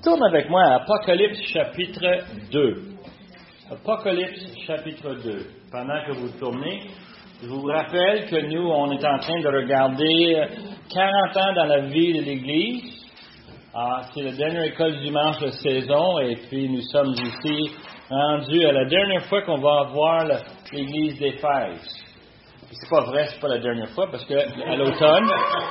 Tourne avec moi à Apocalypse chapitre 2. Apocalypse chapitre 2. Pendant que vous tournez, je vous rappelle que nous, on est en train de regarder 40 ans dans la vie de l'Église. C'est la dernière école du dimanche de saison et puis nous sommes ici rendus à la dernière fois qu'on va voir l'Église d'Éphèse. C'est pas vrai, c'est pas la dernière fois parce que à l'automne,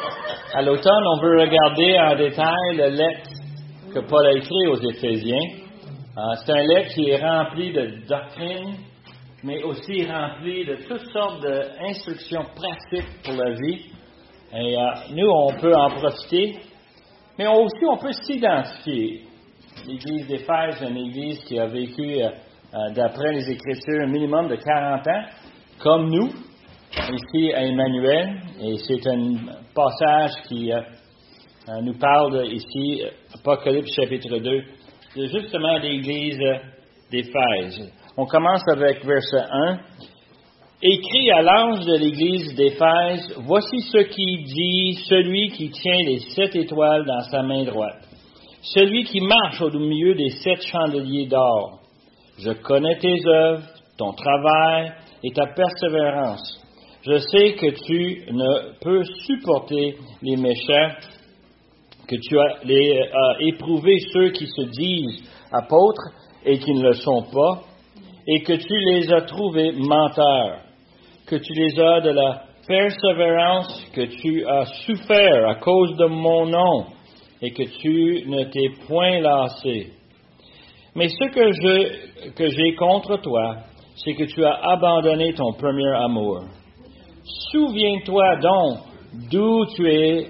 on veut regarder en détail la lettre que Paul a écrit aux Éphésiens. C'est un lettre qui est rempli de doctrines, mais aussi rempli de toutes sortes d'instructions pratiques pour la vie. Et nous, on peut en profiter, mais aussi on peut s'identifier. L'Église d'Éphèse est une Église qui a vécu, d'après les Écritures, un minimum de 40 ans, comme nous, ici à Emmanuel. Et c'est un passage qui nous parle ici, Apocalypse chapitre 2, de justement l'Église d'Éphèse. On commence avec verset 1. Écrit à l'ange de l'Église d'Éphèse, voici ce qui dit celui qui tient les 7 étoiles dans sa main droite, celui qui marche au milieu des 7 chandeliers d'or. Je connais tes œuvres, ton travail et ta persévérance. Je sais que tu ne peux supporter les méchants, que tu as éprouvé ceux qui se disent apôtres et qui ne le sont pas, et que tu les as trouvés menteurs, que tu les as de la persévérance, que tu as souffert à cause de mon nom, et que tu ne t'es point lassé. Mais ce que j'ai contre toi, c'est que tu as abandonné ton premier amour. Souviens-toi donc d'où tu es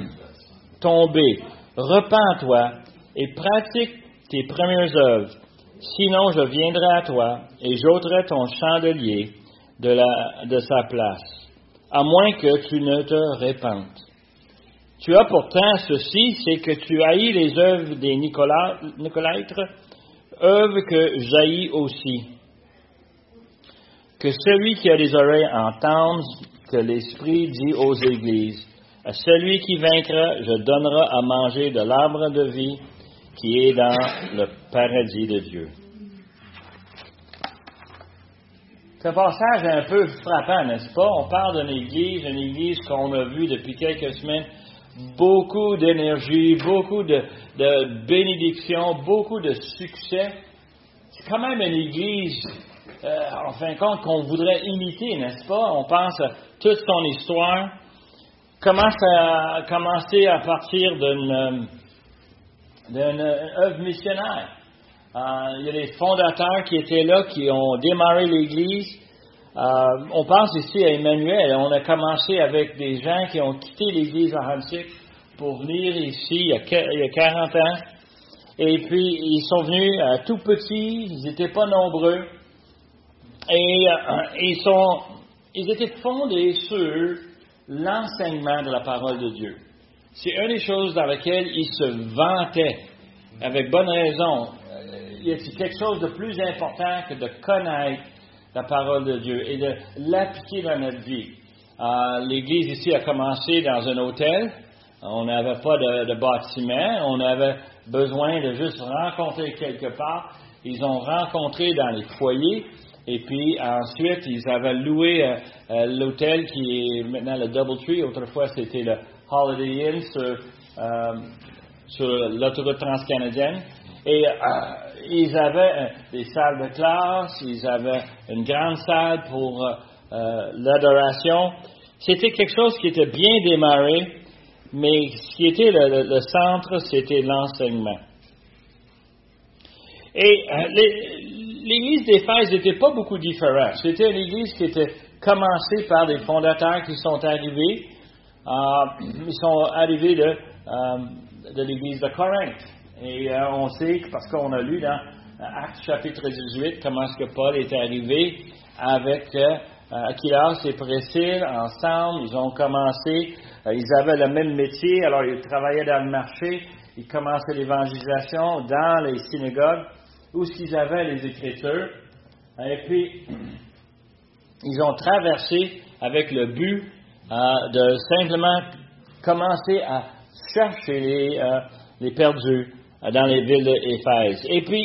tombé. Repens-toi et pratique tes premières œuvres. Sinon, je viendrai à toi et j'ôterai ton chandelier de sa place, à moins que tu ne te répandes. Tu as pourtant ceci, c'est que tu haïs les œuvres des Nicolaïtres, œuvres que j'haïs aussi. Que celui qui a des oreilles entende que l'Esprit dit aux églises. À celui qui vaincra, je donnerai à manger de l'arbre de vie qui est dans le paradis de Dieu. Ce passage est un peu frappant, n'est-ce pas? On parle d'une église qu'on a vue depuis quelques semaines, beaucoup d'énergie, beaucoup de bénédictions, beaucoup de succès. C'est quand même une église, en fin de compte, qu'on voudrait imiter, n'est-ce pas? On pense à toute son histoire. Commence à commencer à partir d'une œuvre missionnaire. Il y a des fondateurs qui étaient là, qui ont démarré l'Église. On pense ici à Emmanuel. On a commencé avec des gens qui ont quitté l'Église à Hansik pour venir ici il y a 40 ans. Et puis, ils sont venus tout petits, ils n'étaient pas nombreux. Et ils étaient fondés sur l'enseignement de la parole de Dieu. C'est une des choses dans lesquelles ils se vantaient, avec bonne raison. Il y a quelque chose de plus important que de connaître la parole de Dieu et de l'appliquer dans notre vie. L'Église ici a commencé dans un hôtel. On n'avait pas de bâtiment. On avait besoin de juste rencontrer quelque part. Ils ont rencontré dans les foyers. Et puis ensuite, ils avaient loué l'hôtel qui est maintenant le Doubletree. Autrefois, c'était le Holiday Inn sur l'autoroute transcanadienne. Et ils avaient des salles de classe, ils avaient une grande salle pour l'adoration. C'était quelque chose qui était bien démarré, mais ce qui était le centre, c'était l'enseignement. Et l'Église d'Éphèse n'était pas beaucoup différente. C'était une Église qui était commencée par des fondateurs qui sont arrivés. Ils sont arrivés de l'Église de Corinthe. Et on sait, parce qu'on a lu dans Actes chapitre 18, comment est-ce que Paul est arrivé avec Aquilas et Priscille ensemble. Ils ont commencé, ils avaient le même métier, alors ils travaillaient dans le marché, ils commençaient l'évangélisation dans les synagogues, où ils avaient les Écritures. Et puis, ils ont traversé avec le but de simplement commencer à chercher les perdus, dans les villes d'Éphèse. Et puis,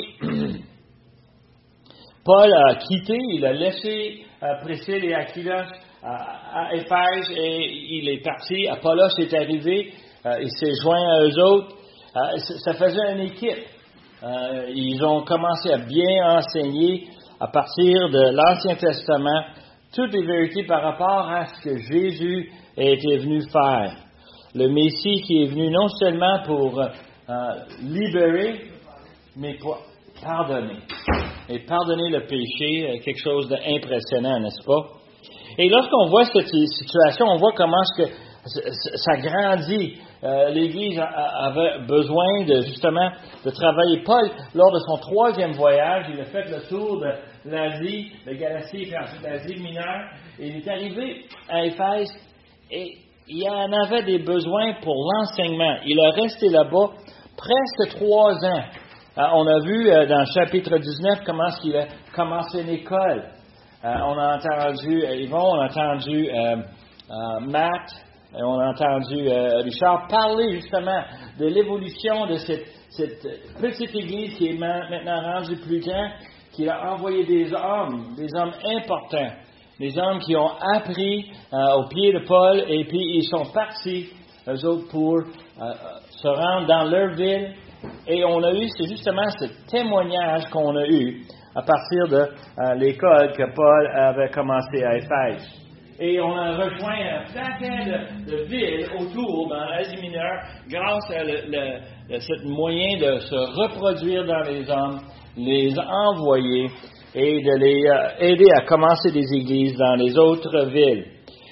Paul a quitté, il a laissé Priscille et Aquilas à Éphèse et il est parti. Apollos est arrivé, il s'est joint à eux autres. Ça faisait une équipe. Ils ont commencé à bien enseigner à partir de l'Ancien Testament toutes les vérités par rapport à ce que Jésus était venu faire. Le Messie qui est venu non seulement pour libérer, mais pour pardonner. Et pardonner le péché, quelque chose d'impressionnant, n'est-ce pas? Et lorsqu'on voit cette situation, on voit comment est-ce que ça grandit. L'Église avait besoin justement de travailler. Paul, lors de son 3e voyage, il a fait le tour de l'Asie, de Galatie, puis ensuite l'Asie mineure. Et il est arrivé à Éphèse et il y en avait des besoins pour l'enseignement. Il a resté là-bas presque 3 ans. On a vu dans le chapitre 19 comment il a commencé une école. On a entendu Yvon, on a entendu Matt, on a entendu Richard parler justement de l'évolution de cette petite église qui est maintenant rendue plus grande, qui a envoyé des hommes importants, des hommes qui ont appris au pied de Paul et puis ils sont partis, eux autres, pour se rendre dans leur ville. Et on a eu, c'est justement ce témoignage qu'on a eu à partir de l'école que Paul avait commencé à Éphèse. Et on a rejoint un paquet de villes autour dans l'Asie mineure grâce à ce moyen de se reproduire dans les hommes, les envoyer et de les aider à commencer des églises dans les autres villes.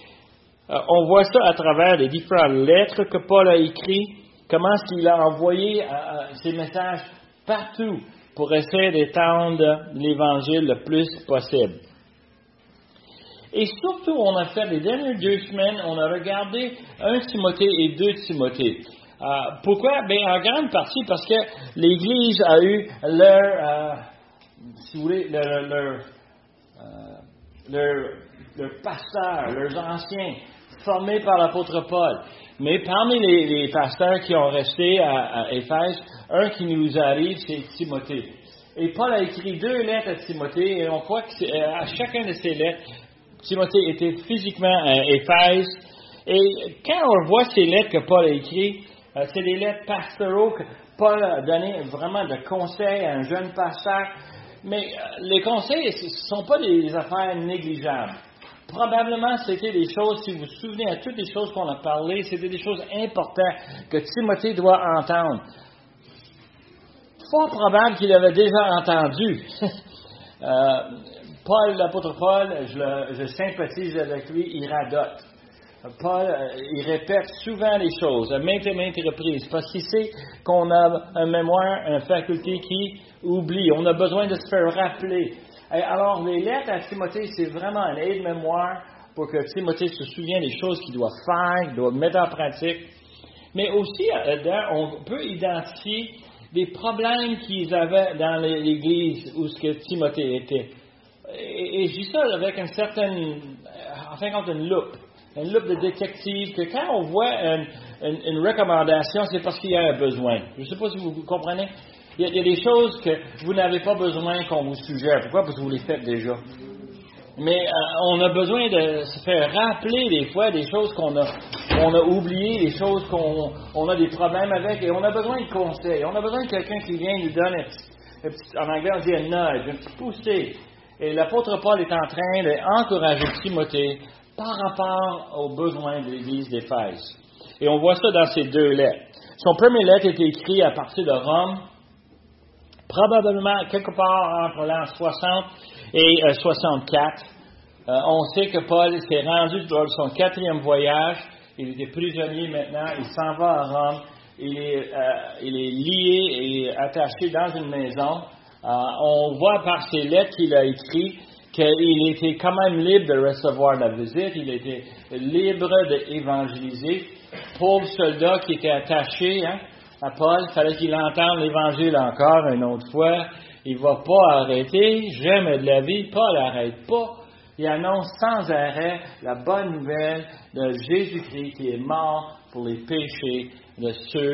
On voit ça à travers les différentes lettres que Paul a écrites, comment est-ce qu'il a envoyé ces messages partout pour essayer d'étendre l'Évangile le plus possible. Et surtout, on a fait les dernières 2 semaines, on a regardé 1 Timothée et 2 Timothée. Pourquoi? Bien, en grande partie parce que l'Église a eu si vous voulez, leurs pasteurs, leurs anciens, formés par l'apôtre Paul. Mais parmi les pasteurs qui ont resté à Éphèse, un qui nous arrive, c'est Timothée. Et Paul a écrit 2 lettres à Timothée, et on croit qu'à chacune de ces lettres, Timothée était physiquement à Éphèse. Et quand on voit ces lettres que Paul a écrites, c'est des lettres pastoraux que Paul a donné vraiment de conseils à un jeune pasteur. Mais les conseils ne sont pas des affaires négligeables. Probablement, c'était des choses, si vous vous souvenez à toutes les choses qu'on a parlé, c'était des choses importantes que Timothée doit entendre. Fort probable qu'il avait déjà entendu. Paul, l'apôtre Paul, je sympathise avec lui, il radote. Paul, il répète souvent les choses, à maintes et maintes reprises, parce qu'il sait qu'on a un mémoire, une faculté qui oublie. On a besoin de se faire rappeler. Et alors, les lettres à Timothée, c'est vraiment un aide-mémoire pour que Timothée se souvienne des choses qu'il doit faire, qu'il doit mettre en pratique. Mais aussi, on peut identifier des problèmes qu'ils avaient dans l'Église où ce que Timothée était. Et je dis ça avec une certaine, en fin de compte, une loupe de détective, que quand on voit une recommandation, c'est parce qu'il y a un besoin. Je ne sais pas si vous comprenez. Il y a des choses que vous n'avez pas besoin qu'on vous suggère. Pourquoi? Parce que vous les faites déjà. Mais on a besoin de se faire rappeler des fois des choses qu'on a oubliées, des choses qu'on a des problèmes avec, et on a besoin de conseils. On a besoin de quelqu'un qui vient nous donner, en anglais on dit un nudge, un petit poussé. Et l'apôtre Paul est en train d'encourager Timothée par rapport aux besoins de l'Église d'Éphèse. Et on voit ça dans ces 2 lettres. Son premier lettre est écrit à partir de Rome, probablement quelque part entre l'an 60 et 64. On sait que Paul s'est rendu lors de son 4e voyage. Il était prisonnier maintenant. Il s'en va à Rome. Il est lié et attaché dans une maison. On voit par ses lettres qu'il a écrites qu'il était quand même libre de recevoir la visite. Il était libre d'évangéliser. Pour le soldat qui était attaché, à Paul, il fallait qu'il entende l'Évangile encore une autre fois. Il ne va pas arrêter, jamais de la vie. Paul n'arrête pas. Il annonce sans arrêt la bonne nouvelle de Jésus-Christ qui est mort pour les péchés de ceux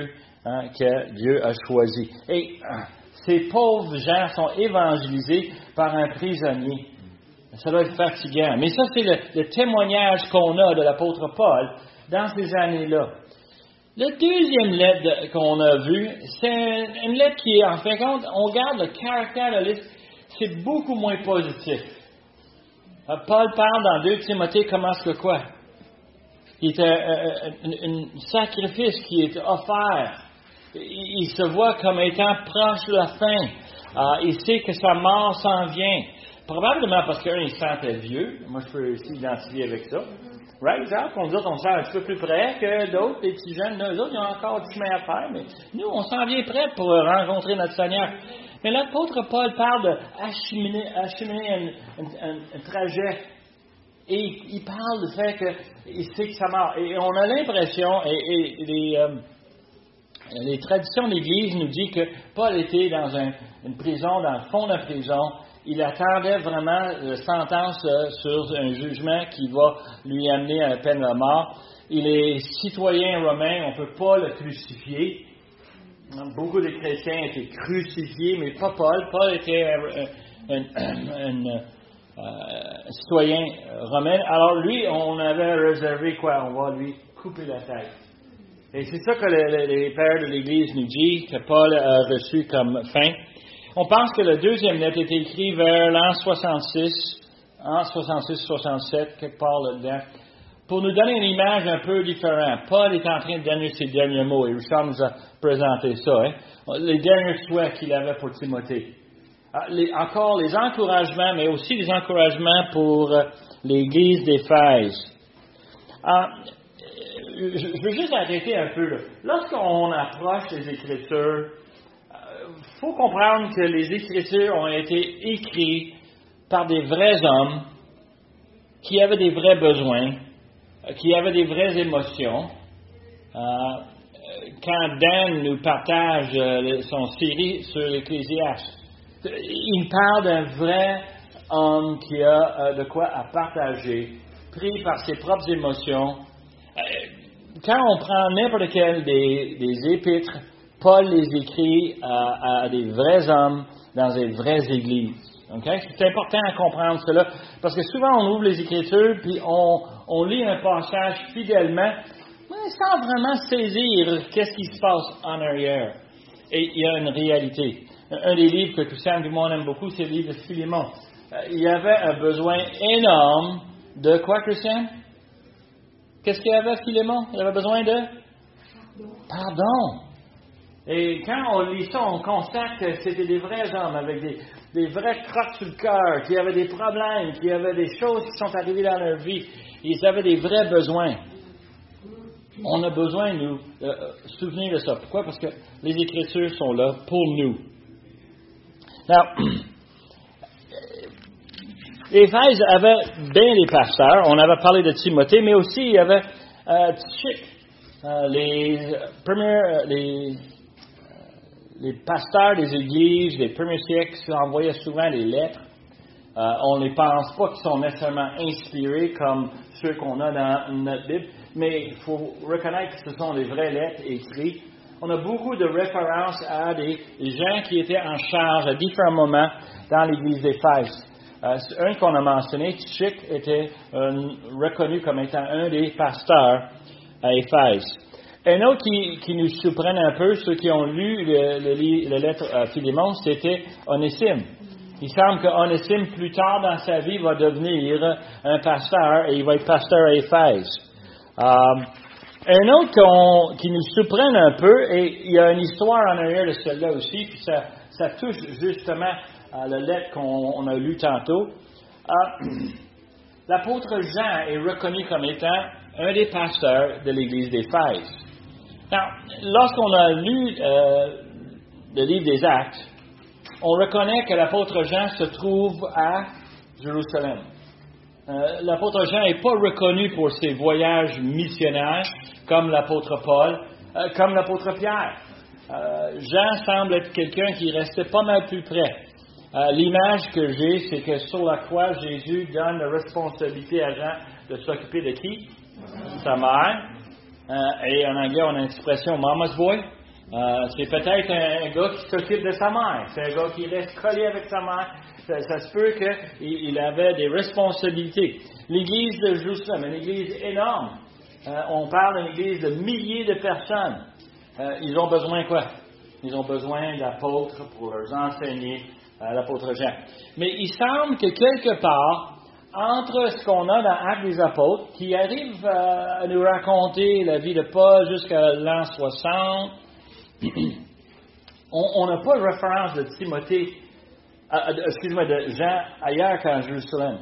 que Dieu a choisi. Et ces pauvres gens sont évangélisés par un prisonnier. Ça doit être fatigant. Mais ça, c'est le témoignage qu'on a de l'apôtre Paul dans ces années-là. La deuxième lettre qu'on a vue, c'est une lettre qui, en fin de compte, on regarde le caractère de la lettre, c'est beaucoup moins positif. Paul parle dans 2 Timothée comment est-ce que quoi? Il est un sacrifice qui est offert. Il se voit comme étant proche de la fin. Il sait que sa mort s'en vient. Probablement parce qu'un, il se sentait vieux. Moi, je peux aussi identifier avec ça. Right, Jacques? On se sent un petit peu plus près que d'autres, les petits jeunes. Eux autres, ils ont encore du chemin à faire. Mais nous, on s'en vient prêt pour rencontrer notre Seigneur. Mais l'apôtre Paul parle d'acheminer un trajet. Et il parle du fait qu'il sait que ça marche. Et on a l'impression, les traditions d'Église nous disent que Paul était dans une prison, dans le fond de la prison. Il attendait vraiment la sentence sur un jugement qui va lui amener à la peine de mort. Il est citoyen romain, on ne peut pas le crucifier. Beaucoup de chrétiens étaient crucifiés, mais pas Paul. Paul était un citoyen romain. Alors lui, on avait réservé quoi? On va lui couper la tête. Et c'est ça que les pères de l'Église nous disent, que Paul a reçu comme fin. On pense que le deuxième lettre était écrit vers l'an 66-67, quelque part là-dedans, pour nous donner une image un peu différente. Paul est en train de donner ses derniers mots, et Richard nous a présenté ça, les derniers souhaits qu'il avait pour Timothée. Encore les encouragements, mais aussi les encouragements pour l'Église d'Éphèse. Je veux juste arrêter un peu là. Lorsqu'on approche les Écritures, il faut comprendre que les Écritures ont été écrites par des vrais hommes qui avaient des vrais besoins, qui avaient des vraies émotions. Quand Dan nous partage son série sur l'Ecclésiaste, il parle d'un vrai homme qui a de quoi à partager, pris par ses propres émotions. Quand on prend n'importe quel des épîtres, Paul les écrit à des vrais hommes dans des vraies églises. Okay? C'est important à comprendre cela, parce que souvent on ouvre les Écritures, puis on lit un passage fidèlement, mais sans vraiment saisir qu'est-ce qui se passe en arrière. Et il y a une réalité. Un des livres que Christian et moi on aime beaucoup, c'est le livre de Philémon. Il y avait un besoin énorme de quoi, Christian? Qu'est-ce qu'il y avait, Philémon? Il avait besoin de pardon. Et quand on lit ça, on constate que c'était des vrais hommes avec des vrais crottes sur le cœur, qui avaient des problèmes, qui avaient des choses qui sont arrivées dans leur vie. Ils avaient des vrais besoins. On a besoin de nous souvenir de ça. Pourquoi? Parce que les Écritures sont là pour nous. Alors, Éphèse avait bien des pasteurs. On avait parlé de Timothée, mais aussi il y avait Tychik. Les pasteurs des églises des premiers siècles envoyaient souvent des lettres. On ne pense pas qu'ils sont nécessairement inspirés comme ceux qu'on a dans notre Bible, mais il faut reconnaître que ce sont des vraies lettres écrites. On a beaucoup de références à des gens qui étaient en charge à différents moments dans l'église d'Éphèse. Un qu'on a mentionné, Tychik, était reconnu comme étant un des pasteurs à Éphèse. Un autre qui nous surprend un peu, ceux qui ont lu la lettre à Philémon, c'était Onésime. Il semble que Onésime, plus tard dans sa vie, va devenir un pasteur et il va être pasteur à Éphèse. Un autre qui nous surprend un peu, et il y a une histoire en arrière de celle-là aussi, puis ça touche justement à la lettre qu'on a lue tantôt. L'apôtre Jean est reconnu comme étant un des pasteurs de l'église d'Éphèse. Alors, lorsqu'on a lu le livre des Actes, on reconnaît que l'apôtre Jean se trouve à Jérusalem. L'apôtre Jean n'est pas reconnu pour ses voyages missionnaires comme l'apôtre Paul, comme l'apôtre Pierre. Jean semble être quelqu'un qui restait pas mal plus près. L'image que j'ai, c'est que sur la croix, Jésus donne la responsabilité à Jean de s'occuper de qui? Sa mère. Et en anglais, on a l'expression « mama's boy ». C'est peut-être un gars qui s'occupe de sa mère. C'est un gars qui reste collé avec sa mère. Ça se peut qu'il avait des responsabilités. L'Église de Jérusalem, une Église énorme. On parle d'une Église de milliers de personnes. Ils ont besoin de quoi? Ils ont besoin d'apôtres pour leur enseigner l'apôtre Jean. Mais il semble que quelque part, entre ce qu'on a dans Actes des Apôtres, qui arrive à nous raconter la vie de Paul jusqu'à l'an 60, on n'a pas de référence de Timothée, de Jean ailleurs qu'en Jérusalem.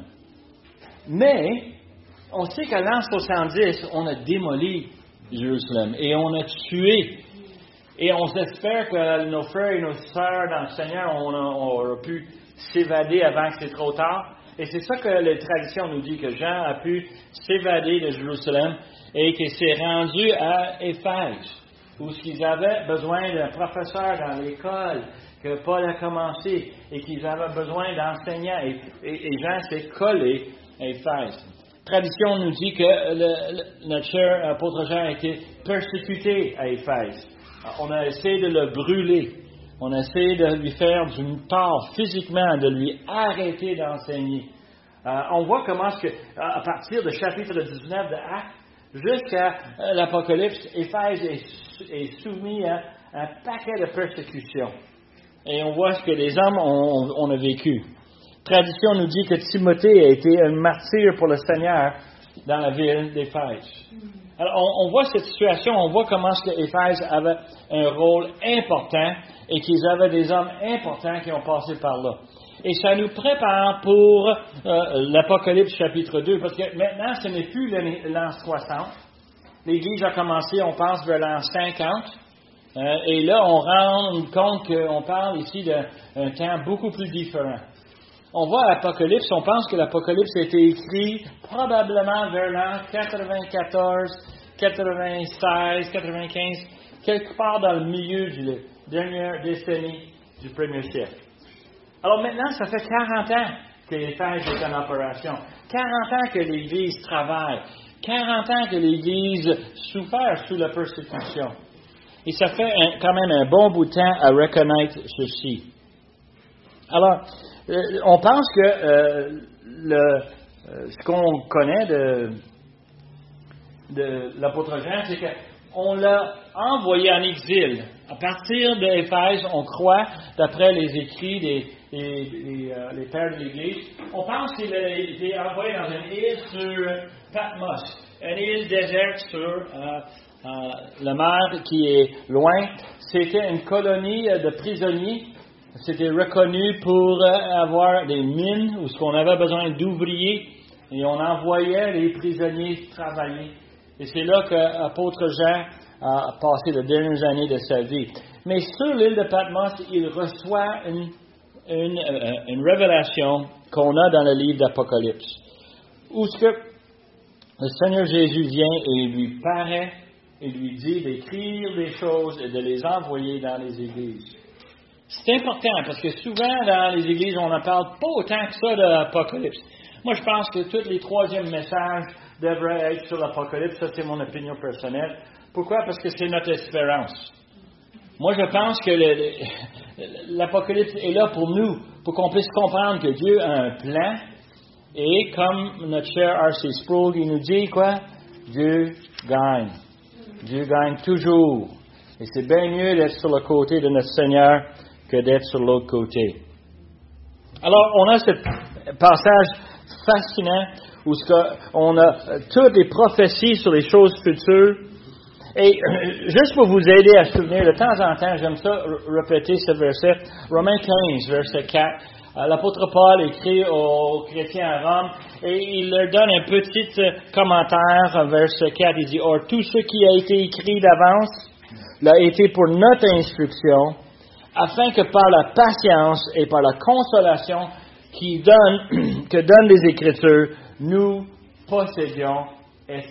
Mais, on sait qu'à l'an 70, on a démoli Jérusalem et on a tué. Et on espère que nos frères et nos sœurs dans le Seigneur ont pu s'évader avant que c'est trop tard. Et c'est ça que la tradition nous dit, que Jean a pu s'évader de Jérusalem et qu'il s'est rendu à Éphèse, où ils avaient besoin d'un professeur dans l'école que Paul a commencé et qu'ils avaient besoin d'enseignants. Et Jean s'est collé à Éphèse. La tradition nous dit que notre cher apôtre Jean a été persécuté à Éphèse. On a essayé de le brûler. On a essayé de lui faire du tort physiquement, de lui arrêter d'enseigner. On voit comment, à partir du chapitre 19 de Actes jusqu'à l'Apocalypse, Éphèse est soumis à un paquet de persécutions. Et on voit ce que les hommes ont vécu. La tradition nous dit que Timothée a été un martyr pour le Seigneur dans la ville d'Éphèse. Alors, on voit cette situation, on voit comment Éphèse avait un rôle important et qu'ils avaient des hommes importants qui ont passé par là. Et ça nous prépare pour l'Apocalypse chapitre 2, parce que maintenant, ce n'est plus l'an 60. L'Église a commencé, on pense, vers l'an 50. Et là, on rend compte qu'on parle ici d'un temps beaucoup plus différent. On voit l'Apocalypse, on pense que l'Apocalypse a été écrit probablement vers l'an 94, 96, 95, quelque part dans le milieu de la dernière décennie du premier siècle. Alors maintenant, ça fait 40 ans que l'Éphèse est en opération, 40 ans que l'Église travaille, 40 ans que l'Église souffre sous la persécution. Et ça fait quand même un bon bout de temps à reconnaître ceci. Alors, on pense que ce qu'on connaît de l'apôtre Jean, c'est qu'on l'a envoyé en exil. À partir d'Éphèse, on croit, d'après les écrits des pères de l'Église, on pense qu'il a été envoyé dans une île sur Patmos, une île déserte sur la mer qui est loin. C'était une colonie de prisonniers. C'était reconnu pour avoir des mines où on avait besoin d'ouvriers et on envoyait les prisonniers travailler. Et c'est là que l'apôtre Jean a passé les dernières années de sa vie. Mais sur l'île de Patmos, il reçoit une révélation qu'on a dans le livre d'Apocalypse, où ce que le Seigneur Jésus vient et lui paraît et lui dit d'écrire des choses et de les envoyer dans les églises. C'est important parce que souvent dans les églises, on n'en parle pas autant que ça de l'Apocalypse. Moi, je pense que tous les troisièmes messages devraient être sur l'Apocalypse. Ça, c'est mon opinion personnelle. Pourquoi? Parce que c'est notre espérance. Moi, je pense que l'Apocalypse est là pour nous, pour qu'on puisse comprendre que Dieu a un plan. Et comme notre cher R.C. Sproul, il nous dit quoi? Dieu gagne. Dieu gagne toujours. Et c'est bien mieux d'être sur le côté de notre Seigneur que d'être sur l'autre côté. Alors, on a ce passage fascinant où on a toutes les prophéties sur les choses futures. Et juste pour vous aider à se souvenir, de temps en temps, j'aime ça répéter ce verset, Romains 15, verset 4. L'apôtre Paul écrit aux chrétiens à Rome et il leur donne un petit commentaire, verset 4. Il dit, « Or, tout ce qui a été écrit d'avance l'a été pour notre instruction, afin que par la patience et par la consolation que donnent les Écritures, nous possédions espérance. »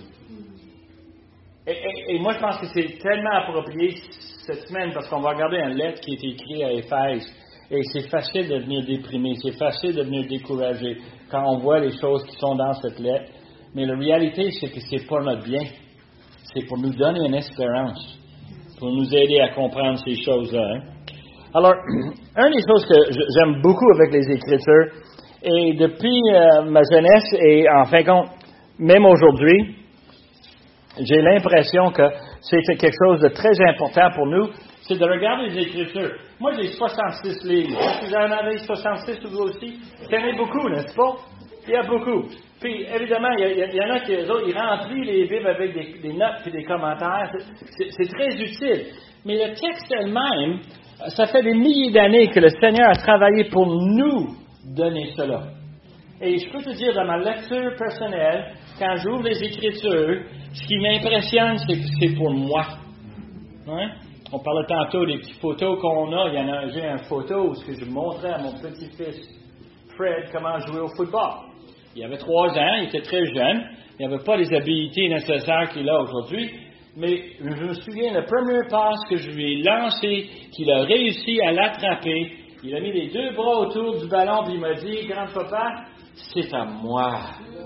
Et moi, je pense que c'est tellement approprié cette semaine parce qu'on va regarder une lettre qui est écrite à Éphèse. Et c'est facile de devenir déprimé, c'est facile de devenir découragé quand on voit les choses qui sont dans cette lettre. Mais la réalité, c'est que c'est pour notre bien. C'est pour nous donner une espérance. pour nous aider à comprendre ces choses-là. Hein. Alors, une des choses que j'aime beaucoup avec les Écritures, et depuis ma jeunesse, et en fin de compte, même aujourd'hui, j'ai l'impression que c'est quelque chose de très important pour nous, c'est de regarder les Écritures. Moi, j'ai 66 livres. Est-ce que vous en avez 66 vous aussi? Il y en a beaucoup, n'est-ce pas? Il y a beaucoup. Puis, évidemment, il y en a qui, eux autres, ils remplissent les Bibles avec des notes et des commentaires. C'est très utile. Mais le texte elle-même, ça fait des milliers d'années que le Seigneur a travaillé pour nous donner cela. Et je peux te dire, dans ma lecture personnelle, quand j'ouvre les Écritures, ce qui m'impressionne, c'est que c'est pour moi. Hein? On parlait tantôt des petites photos qu'on a. J'ai une photo où je montrais à mon petit-fils Fred comment jouer au football. Il avait 3 ans, il était très jeune. Il n'avait pas les habiletés nécessaires qu'il a aujourd'hui. Mais je me souviens, le premier passe que je lui ai lancé, qu'il a réussi à l'attraper, il a mis les 2 bras autour du ballon et il m'a dit, « Grand-papa, c'est à moi. »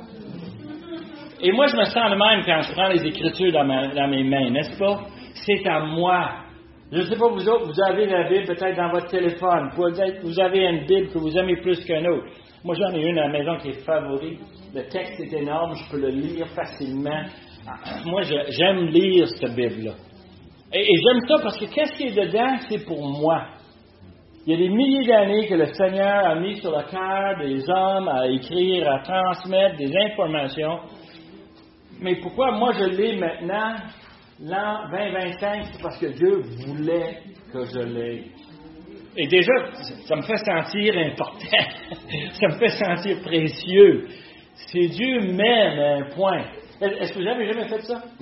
Et moi, je me sens de même quand je prends les Écritures dans mes mains, n'est-ce pas? C'est à moi. Je ne sais pas, vous autres, vous avez la Bible peut-être dans votre téléphone. Peut-être vous avez une Bible que vous aimez plus qu'une autre. Moi, j'en ai une à la maison qui est favorite. Le texte est énorme, je peux le lire facilement. Moi, j'aime lire cette Bible-là. Et j'aime ça parce que qu'est-ce qui est dedans, c'est pour moi. Il y a des milliers d'années que le Seigneur a mis sur le cœur des hommes à écrire, à transmettre des informations. Mais pourquoi moi je l'ai maintenant, l'an 2025, c'est parce que Dieu voulait que je l'ai. Et déjà, ça me fait sentir important. Ça me fait sentir précieux. C'est Dieu m'aime à un point. Est-ce que vous avez jamais fait ça?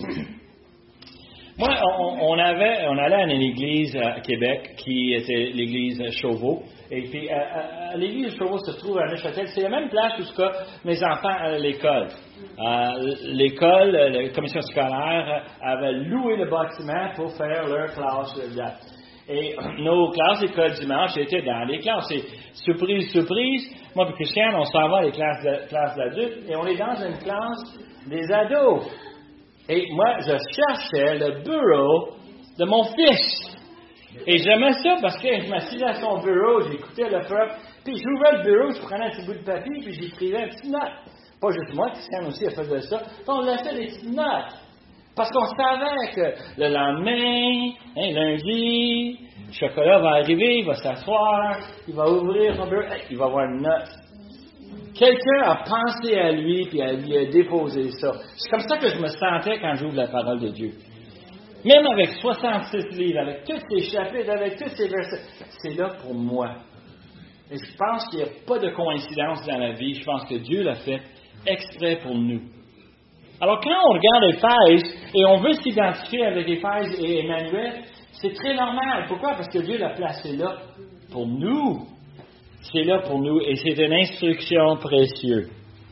Moi, on allait à une église à Québec qui était l'église Chauveau. Et puis, à l'église Chauveau se trouve à Neuchâtel. C'est la même place où mes enfants allaient à l'école. L'école, la commission scolaire, avait loué le bâtiment pour faire leur classe. Et nos classes d'école dimanche étaient dans les classes. Et surprise, surprise, moi et Christiane, on s'en va à les classes d'adultes et on est dans une classe des ados. Et moi, je cherchais le bureau de mon fils. Et j'aimais ça parce que je m'assisais à son bureau, j'écoutais le prof, puis j'ouvrais le bureau, je prenais un petit bout de papier, puis j'écrivais une petite note. Pas juste moi, Christiane aussi, elle faisait ça. Puis on laissait des petites notes. Parce qu'on savait que le lendemain, lundi, le chocolat va arriver, il va s'asseoir, il va ouvrir son bureau, il va avoir une note. Quelqu'un a pensé à lui, puis elle lui a déposé ça. C'est comme ça que je me sentais quand j'ouvre la parole de Dieu. Même avec 66 livres, avec tous ces chapitres, avec tous ces versets, c'est là pour moi. Et je pense qu'il n'y a pas de coïncidence dans la vie. Je pense que Dieu l'a fait exprès pour nous. Alors, quand on regarde Éphèse et on veut s'identifier avec Éphèse et Emmanuel, c'est très normal. Pourquoi? Parce que Dieu l'a placé là pour nous. C'est là pour nous et c'est une instruction précieuse.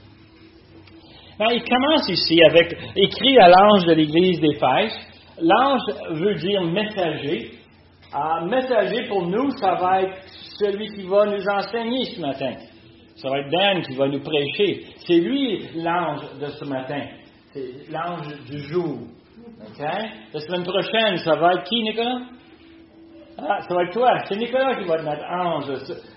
Alors, il commence ici avec écrit à l'ange de l'église d'Éphèse. L'ange veut dire messager. Messager pour nous, ça va être celui qui va nous enseigner ce matin. Ça va être Dan qui va nous prêcher. C'est lui l'ange de ce matin. C'est l'ange du jour. Okay? La semaine prochaine, ça va être qui, Nicolas? Ça va être toi. C'est Nicolas qui va être notre ange.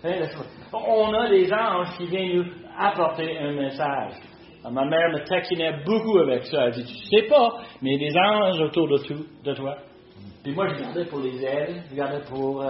On a des anges qui viennent nous apporter un message. Ma mère me taquinait beaucoup avec ça. Elle dit, tu sais pas, mais il y a des anges autour de toi. Puis moi, je regardais pour les ailes, je regardais pour,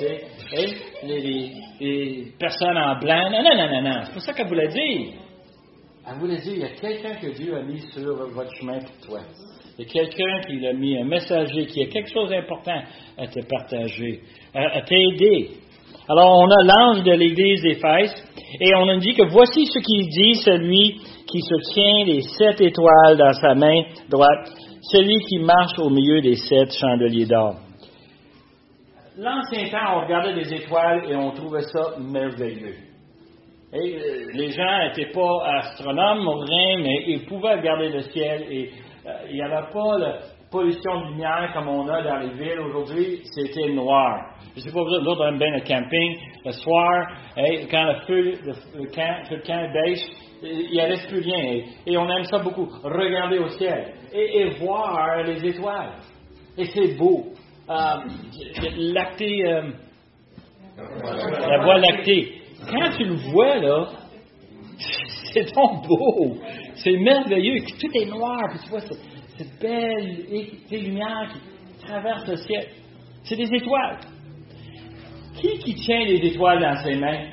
les personnes en blanc. Non. C'est pas ça qu'elle voulait dire. Elle voulait dire, il y a quelqu'un que Dieu a mis sur votre chemin pour toi. Il y a quelqu'un qui l'a mis, un messager, qui a quelque chose d'important à te partager, à t'aider. Alors, on a l'ange de l'église d'Éphèse, et on a dit que voici ce qu'il dit, celui qui se tient les 7 étoiles dans sa main droite, celui qui marche au milieu des 7 chandeliers d'or. L'ancien temps, on regardait les étoiles et on trouvait ça merveilleux. Et les gens n'étaient pas astronomes ou rien, mais ils pouvaient regarder le ciel et il n'y avait pas la pollution de lumière comme on a dans les villes aujourd'hui, c'était noir. Je ne sais pas, l'autre aime bien le camping, le soir, quand le feu de camp baisse, il n'y reste plus rien. Et on aime ça beaucoup, regarder au ciel et voir les étoiles. Et c'est beau. lactée, la voie lactée. Quand tu le vois, là, c'est donc beau. C'est merveilleux. Tout est noir. Puis tu vois cette belle lumière qui traverse le ciel. C'est des étoiles. Qui tient les étoiles dans ses mains?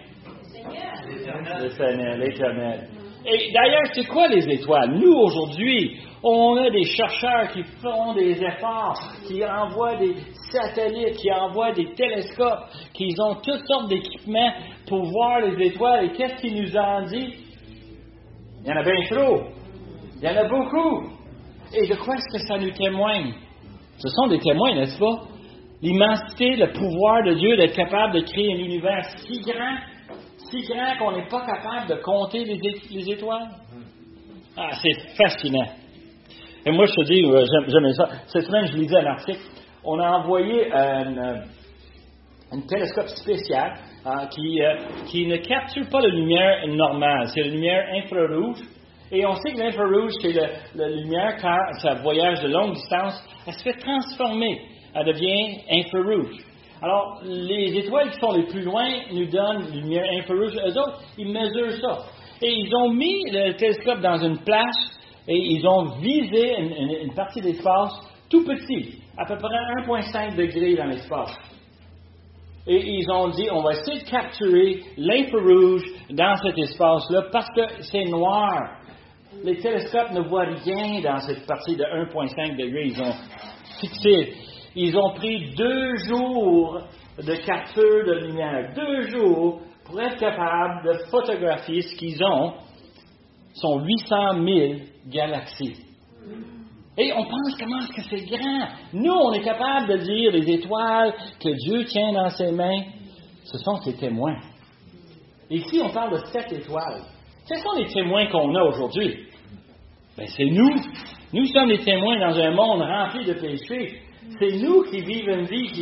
Le Seigneur, l'Éternel. Et d'ailleurs, c'est quoi les étoiles? Nous, aujourd'hui, on a des chercheurs qui font des efforts, qui envoient des satellites, qui envoient des télescopes, qui ont toutes sortes d'équipements pour voir les étoiles. Et qu'est-ce qu'ils nous en dit? Il y en a bien trop. Il y en a beaucoup. Et de quoi est-ce que ça nous témoigne? Ce sont des témoins, n'est-ce pas? L'immensité, le pouvoir de Dieu d'être capable de créer un univers si grand qu'on n'est pas capable de compter les étoiles. Ah, c'est fascinant. Et moi, je te dis, j'aimais ça. Cette semaine, je lisais un article. On a envoyé un télescope spécial qui ne capture pas la lumière normale. C'est la lumière infrarouge. Et on sait que l'infrarouge, c'est la lumière, quand ça voyage de longue distance, elle se fait transformer. Elle devient infrarouge. Alors, les étoiles qui sont les plus loin nous donnent une lumière infrarouge. Eux autres, ils mesurent ça. Et ils ont mis le télescope dans une place et ils ont visé une partie de l'espace tout petit, à peu près 1,5 degrés dans l'espace. Et ils ont dit, on va essayer de capturer l'infrarouge dans cet espace-là parce que c'est noir. Les télescopes ne voient rien dans cette partie de 1,5 degrés. Ils ont fixé. Ils ont pris 2 jours de capture de lumière. 2 jours pour être capables de photographier ce qu'ils ont. Sont 800 000 galaxies. Et on pense comment est-ce que c'est grand. Nous, on est capable de dire les étoiles que Dieu tient dans ses mains. Ce sont ses témoins. Et ici, on parle de 7 étoiles. Quels sont les témoins qu'on a aujourd'hui? Ben, c'est nous. Nous sommes les témoins dans un monde rempli de péchés. C'est nous qui vivons une vie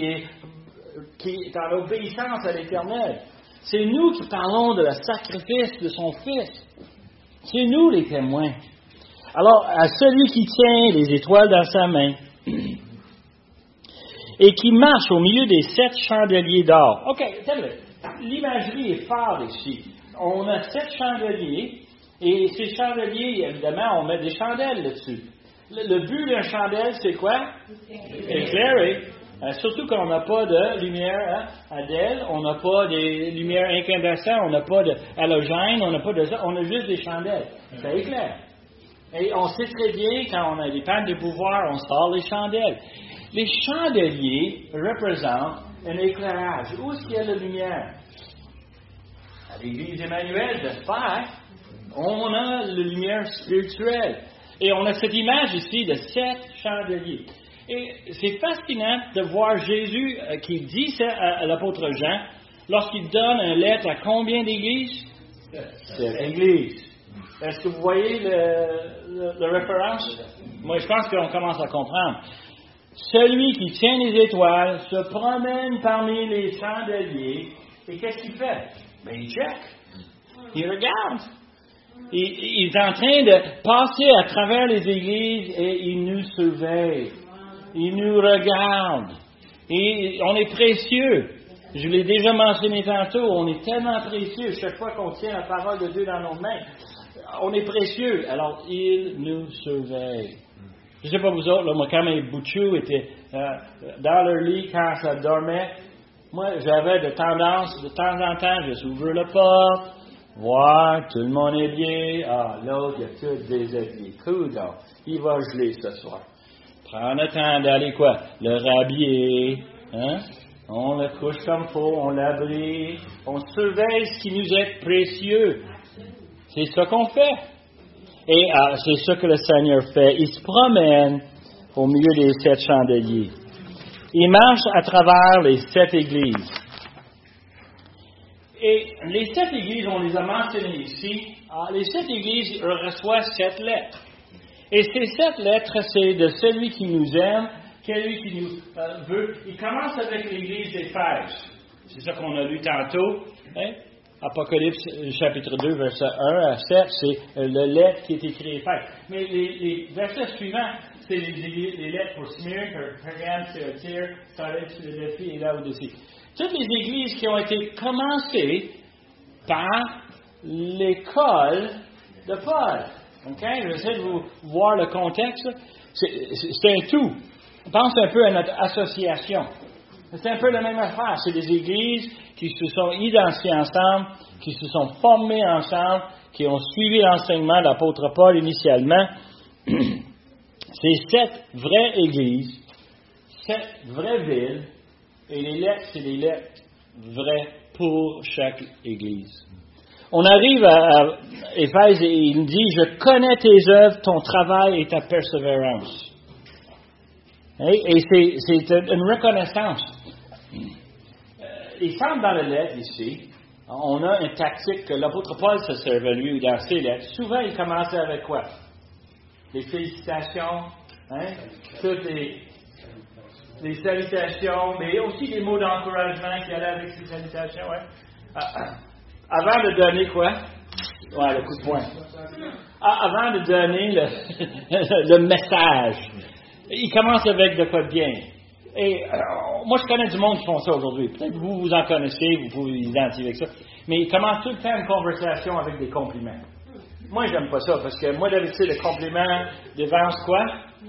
qui est en obéissance à l'Éternel. C'est nous qui parlons de le sacrifice de son Fils. C'est nous les témoins. Alors, à celui qui tient les étoiles dans sa main et qui marche au milieu des 7 chandeliers d'or. OK, l'imagerie est forte ici. On a 7 chandeliers et ces chandeliers, évidemment, on met des chandelles là-dessus. Le but d'un chandelle, c'est quoi? Éclairer. Surtout qu'on n'a pas de lumière Adèle, on n'a pas des lumières incandescentes, on n'a pas de halogène, on n'a pas de ça, on a juste des chandelles. Ça éclaire. Et on sait très bien, quand on a des pannes de pouvoir, on sort les chandelles. Les chandeliers représentent un éclairage. Où est-ce qu'il y a la lumière? À l'Église Emmanuel, j'espère, on a la lumière spirituelle. Et on a cette image ici de 7 chandeliers. Et c'est fascinant de voir Jésus qui dit ça à l'apôtre Jean lorsqu'il donne une lettre à combien d'églises? 7 églises. Est-ce que vous voyez la référence? Moi, je pense qu'on commence à comprendre. Celui qui tient les étoiles se promène parmi les chandeliers et qu'est-ce qu'il fait? Ben, il check. Il regarde. Il est en train de passer à travers les églises et il nous surveille. Il nous regarde. Et on est précieux. Je l'ai déjà mentionné tantôt, on est tellement précieux chaque fois qu'on tient la parole de Dieu dans nos mains. On est précieux. Alors, il nous surveille. Je ne sais pas vous autres, là, moi, quand mes boutchous étaient dans leur lit quand ça dormait, moi, j'avais de temps en temps, je s'ouvre la porte, voir, tout le monde est bien. Ah, l'autre, il y a tout déshabillé. Coudonc, il va geler ce soir. Prendre le temps d'aller quoi? Le rhabiller, hein? On le couche comme il faut, on l'abrit, on surveille ce qui nous est précieux. C'est ça qu'on fait. Et c'est ça que le Seigneur fait. Il se promène au milieu des 7 chandeliers. Il marche à travers les 7 églises. Et les 7 églises, on les a mentionnées ici. Les 7 églises reçoivent 7 lettres. Et ces 7 lettres, c'est de celui qui nous aime, celui qui nous veut. Il commence avec l'église d'Éphèse. C'est ça qu'on a lu tantôt. Hein? Apocalypse chapitre 2, verset 1 à 7, c'est la lettre qui est écrite Éphèse. Mais les versets suivants, c'est les lettres pour Smyrne, Pergame, Thyatire, Sardis, Philadelphie et Laodicée. Toutes les églises qui ont été commencées par l'école de Paul. Okay? J'essaie de vous voir le contexte. C'est un tout. On pense un peu à notre association. C'est un peu la même affaire. C'est des églises qui se sont identifiées ensemble, qui se sont formées ensemble, qui ont suivi l'enseignement de l'apôtre Paul initialement. C'est 7 vraies églises, 7 vraies villes, et les lettres, c'est des lettres vraies pour chaque église. On arrive à Éphèse et il dit, « Je connais tes œuvres, ton travail et ta persévérance. » Et c'est une reconnaissance. Il semble dans la lettre ici, on a une tactique que l'apôtre Paul se servait lui dans ses lettres. Souvent, il commençait avec quoi? Les félicitations, toutes les salutations, mais aussi des mots d'encouragement qui allaient avec ces salutations. Avant de donner quoi? Le coup de poing. Avant de donner le message, il commence avec de quoi de bien. Et moi, je connais du monde qui font ça aujourd'hui. Peut-être que vous en connaissez, vous pouvez vous identifier avec ça. Mais il commence tout le temps une conversation avec des compliments. Moi, j'aime pas ça, parce que moi, d'habitude, le compliment dévance quoi?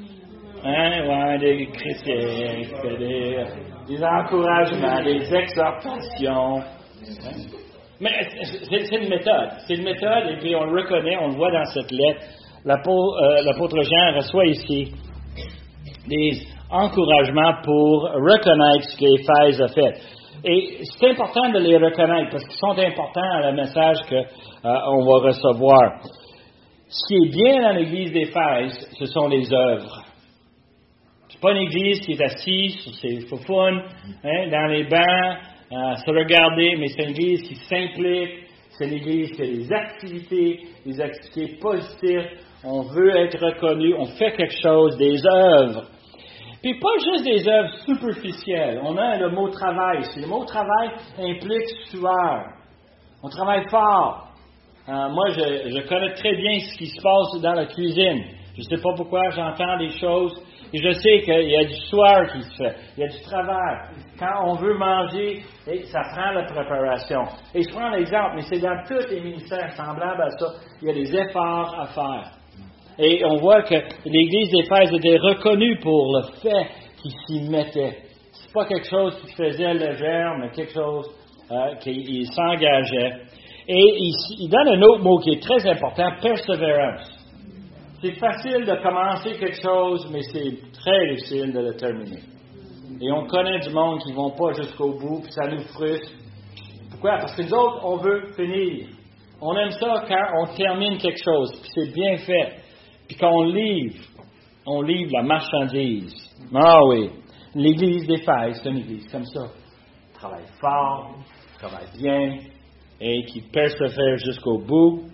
Des chrétiens, des encouragements, des exhortations. Mais c'est une méthode. C'est une méthode, et puis on le reconnaît, on le voit dans cette lettre. L'apôtre Jean reçoit ici des encouragements pour reconnaître ce qu'Éphèse a fait. Et c'est important de les reconnaître parce qu'ils sont importants à le message qu'on va recevoir. Ce qui est bien dans l'église d'Éphèse, ce sont les œuvres. C'est pas une église qui est assise sur ses faufounes, dans les bancs, à se regarder, mais c'est une église qui s'implique, c'est une église qui a des activités positives. On veut être reconnu, on fait quelque chose, des œuvres. Puis pas juste des œuvres superficielles. On a le mot travail. Le mot travail implique sueur. On travaille fort. Moi, je connais très bien ce qui se passe dans la cuisine. Je ne sais pas pourquoi j'entends des choses. Et je sais qu'il y a du sueur qui se fait. Il y a du travail. Quand on veut manger, ça prend la préparation. Et je prends l'exemple, mais c'est dans tous les ministères semblables à ça. Il y a des efforts à faire. Et on voit que l'Église d'Éphèse était reconnue pour le fait qu'il s'y mettait. C'est pas quelque chose qui se faisait légère, mais quelque chose qui s'engageait. Et il donne un autre mot qui est très important, persévérance. C'est facile de commencer quelque chose, mais c'est très difficile de le terminer. Et on connaît du monde qui ne vont pas jusqu'au bout, puis ça nous frustre. Pourquoi? Parce que nous autres, on veut finir. On aime ça quand on termine quelque chose, puis c'est bien fait. Puis quand on livre la marchandise. Ah oui, l'église d'Éphèse, c'est une église comme ça. Travaille fort, travaille bien, et qui persévère jusqu'au bout.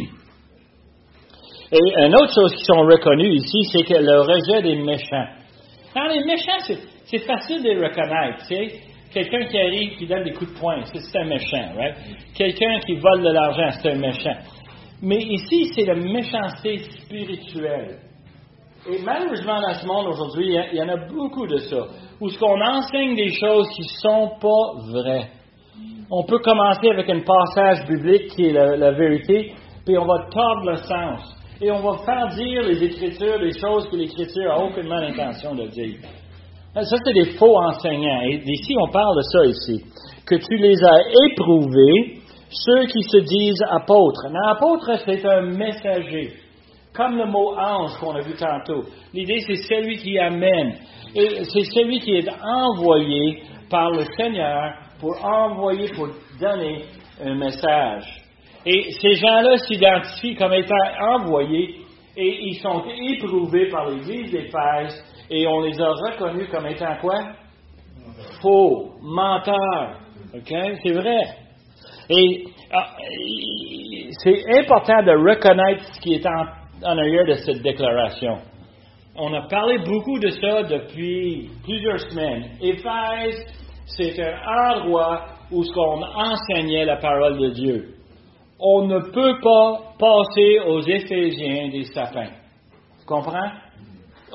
Et une autre chose qui sont reconnues ici, c'est que le rejet des méchants. Quand les méchants, c'est facile de les reconnaître, tu sais. Quelqu'un qui arrive, qui donne des coups de poing, c'est un méchant, right? Quelqu'un qui vole de l'argent, c'est un méchant. Mais ici, c'est la méchanceté spirituelle. Et malheureusement, dans ce monde aujourd'hui, il y en a beaucoup de ça, où ce qu'on enseigne des choses qui ne sont pas vraies. On peut commencer avec un passage biblique qui est la vérité, puis on va tordre le sens. Et on va faire dire les Écritures des choses que l'Écriture n'a aucunement l'intention de dire. Ça, c'est des faux enseignants. Et ici, on parle de ça ici. Que tu les as éprouvés, ceux qui se disent apôtres. Un apôtre, c'est un messager. Comme le mot ange qu'on a vu tantôt. L'idée, c'est celui qui amène. Et c'est celui qui est envoyé par le Seigneur pour donner un message. Et ces gens-là s'identifient comme étant envoyés et ils sont éprouvés par l'Église d'Éphèse et on les a reconnus comme étant quoi? Faux, menteurs. OK? C'est vrai. Et c'est important de reconnaître ce qui est en arrière de cette déclaration. On a parlé beaucoup de ça depuis plusieurs semaines. Éphèse, c'est un endroit où on enseignait la parole de Dieu. On ne peut pas passer aux Éphésiens des sapins. Tu comprends?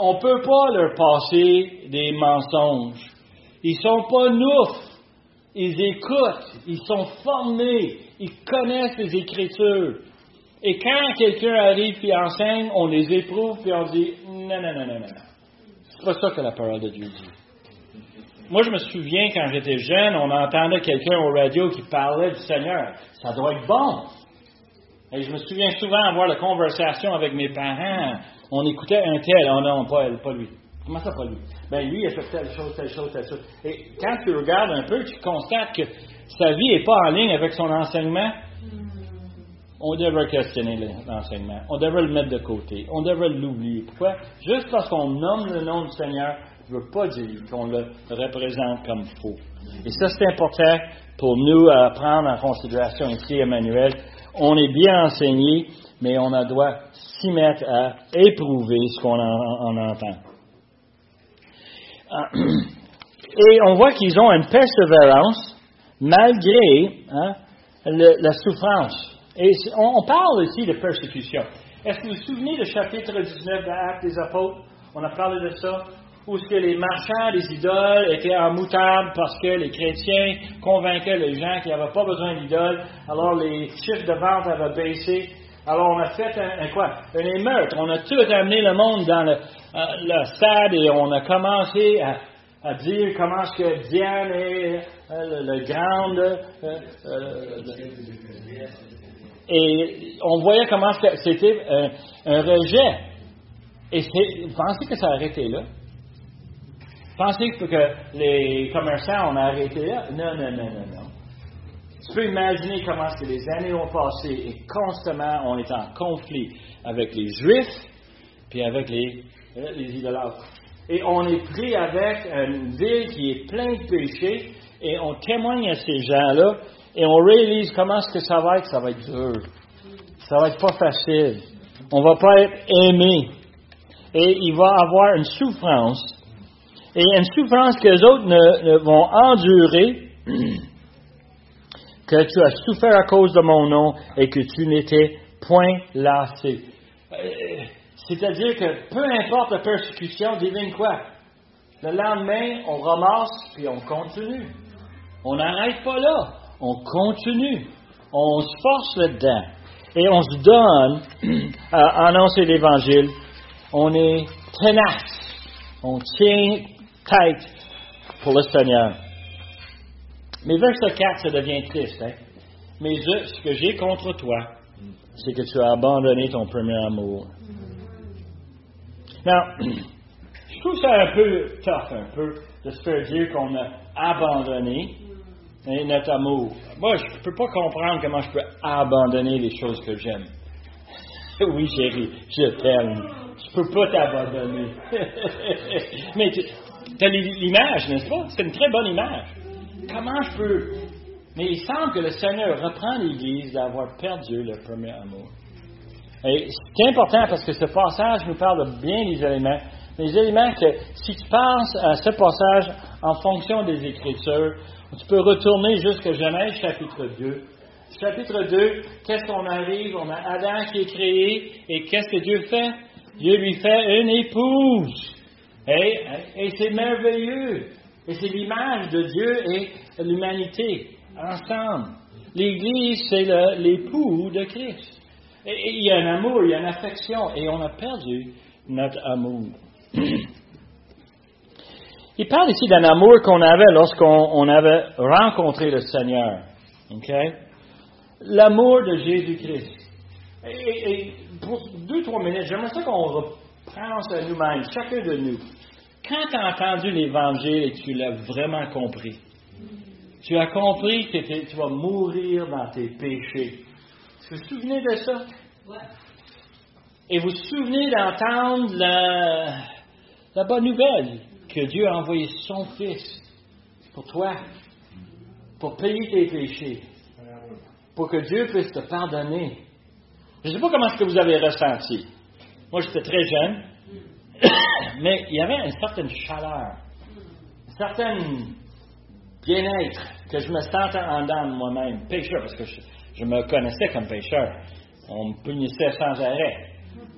on ne peut pas leur passer des mensonges. Ils ne sont pas noufs. Ils écoutent. Ils sont formés. Ils connaissent les Écritures. Et quand quelqu'un arrive et enseigne, on les éprouve et on dit « Non. C'est pas ça que la parole de Dieu dit. » Moi, je me souviens, quand j'étais jeune, on entendait quelqu'un au radio qui parlait du Seigneur. Ça doit être bon. Et je me souviens souvent avoir la conversation avec mes parents. On écoutait un tel. Oh non, pas lui. Comment ça, pas lui? Ben lui, il a fait telle chose. Et quand tu regardes un peu, tu constates que sa vie n'est pas en ligne avec son enseignement. On devrait questionner l'enseignement. On devrait le mettre de côté. On devrait l'oublier. Pourquoi? Juste parce qu'on nomme le nom du Seigneur, ne veut pas dire qu'on le représente comme faux. Et ça, c'est important pour nous à prendre en considération ici, Emmanuel. On est bien enseigné, mais on doit s'y mettre à éprouver ce qu'on en entend. Et on voit qu'ils ont une persévérance malgré la souffrance. Et on parle ici de persécution. Est-ce que vous vous souvenez du chapitre 19 de l'Acte des Apôtres? On a parlé de ça. Où ce que les marchands des idoles étaient en moutarde parce que les chrétiens convainquaient les gens qu'il n'y avait pas besoin d'idoles. Alors les chiffres de vente avaient baissé. Alors on a fait une émeute. On a tout amené le monde dans le stade et on a commencé à dire comment est-ce que Diane est le grande. Et on voyait comment c'était un rejet. Et vous pensez que ça a arrêté là? Pensez que les commerçants ont arrêté là? Non. Tu peux imaginer comment est-ce que les années ont passé et constamment on est en conflit avec les Juifs puis avec les idolâtres. Et on est pris avec une ville qui est pleine de péchés et on témoigne à ces gens-là et on réalise comment est-ce que ça va être dur. Ça va être pas facile. On va pas être aimé. Et il va avoir une souffrance. Et une souffrance que les autres ne vont endurer, que tu as souffert à cause de mon nom et que tu n'étais point lassé. C'est-à-dire que peu importe la persécution, devine quoi? Le lendemain, on ramasse puis on continue. On n'arrête pas là. On continue. On se force là-dedans. Et on se donne à annoncer l'Évangile. On est tenace. On tient tête pour le Seigneur. Mais verset 4, ça devient triste. Mais ce que j'ai contre toi, c'est que tu as abandonné ton premier amour. Now, je trouve ça un peu tough, de se faire dire qu'on a abandonné notre amour. Moi, je ne peux pas comprendre comment je peux abandonner les choses que j'aime. Oui, chérie, je t'aime. Je ne peux pas t'abandonner. Mais tu as l'image, n'est-ce pas? C'est une très bonne image. Comment je peux... Mais il semble que le Seigneur reprend l'Église d'avoir perdu le premier amour. Et c'est important parce que ce passage nous parle de bien des éléments. Les éléments que, si tu penses à ce passage en fonction des Écritures, tu peux retourner jusqu'à Genèse chapitre 2. Chapitre 2, qu'est-ce qu'on arrive? On a Adam qui est créé, et qu'est-ce que Dieu fait? Dieu lui fait une épouse. Et c'est merveilleux. Et c'est l'image de Dieu et l'humanité, ensemble. L'Église, c'est l'époux de Christ. Et il y a un amour, il y a une affection, et on a perdu notre amour. Il parle ici d'un amour qu'on avait lorsqu'on avait rencontré le Seigneur. Okay? L'amour de Jésus-Christ. Et pour 2-3 minutes, j'aimerais ça qu'on repense à nous-mêmes, chacun de nous. Quand tu as entendu l'Évangile et que tu l'as vraiment compris, tu as compris que tu vas mourir dans tes péchés. Vous vous souvenez de ça? Ouais. Et vous vous souvenez d'entendre la bonne nouvelle que Dieu a envoyé son Fils pour toi, pour payer tes péchés, pour que Dieu puisse te pardonner. Je ne sais pas comment est-ce que vous avez ressenti. Moi, j'étais très jeune, mais il y avait une certaine chaleur, une certaine bien-être que je me sentais en dedans de moi-même. Pécheur, parce que je me connaissais comme pécheur. On me punissait sans arrêt.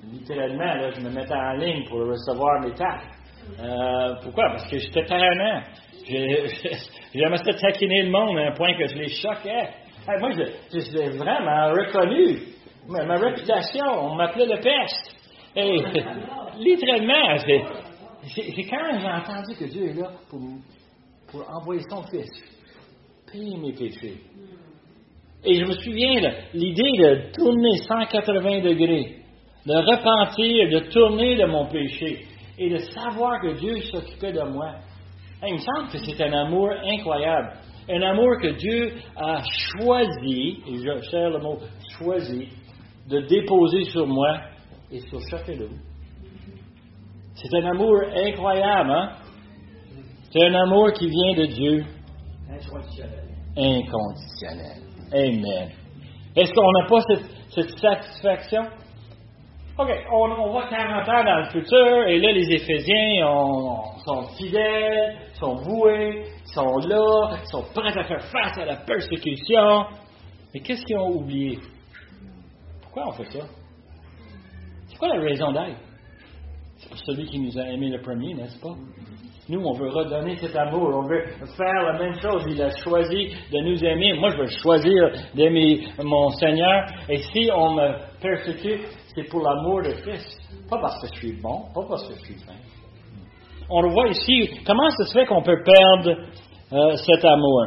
littéralement, là, je me mettais en ligne pour recevoir mes tacles. Pourquoi? Parce que j'étais tannant. J'aimais ça taquiner le monde à un point que je les choquais. Moi, je l'ai vraiment reconnu. Ma réputation, on m'appelait le peste. Et littéralement, c'est quand j'ai entendu que Dieu est là pour envoyer son Fils, payer mes péchés. Et je me souviens, l'idée de tourner 180 degrés, de repentir, de tourner de mon péché, et de savoir que Dieu s'occupait de moi. Il me semble que c'est un amour incroyable. Un amour que Dieu a choisi, et je cherche le mot choisi, de déposer sur moi et sur chacun de vous. C'est un amour incroyable, hein? C'est un amour qui vient de Dieu. Inconditionnel. Amen. Est-ce qu'on n'a pas cette satisfaction? OK, on va 40 ans dans le futur, et là, les Éphésiens sont fidèles, sont voués, sont là, sont prêts à faire face à la persécution. Mais qu'est-ce qu'ils ont oublié? Pourquoi on fait ça? C'est quoi la raison d'être? C'est pour celui qui nous a aimés le premier, n'est-ce pas? Nous, on veut redonner cet amour, on veut faire la même chose. Il a choisi de nous aimer. Moi, je veux choisir d'aimer mon Seigneur. Et si on me persécute, c'est pour l'amour de Christ. Pas parce que je suis bon, pas parce que je suis fin. On le voit ici, comment ça se fait qu'on peut perdre cet amour?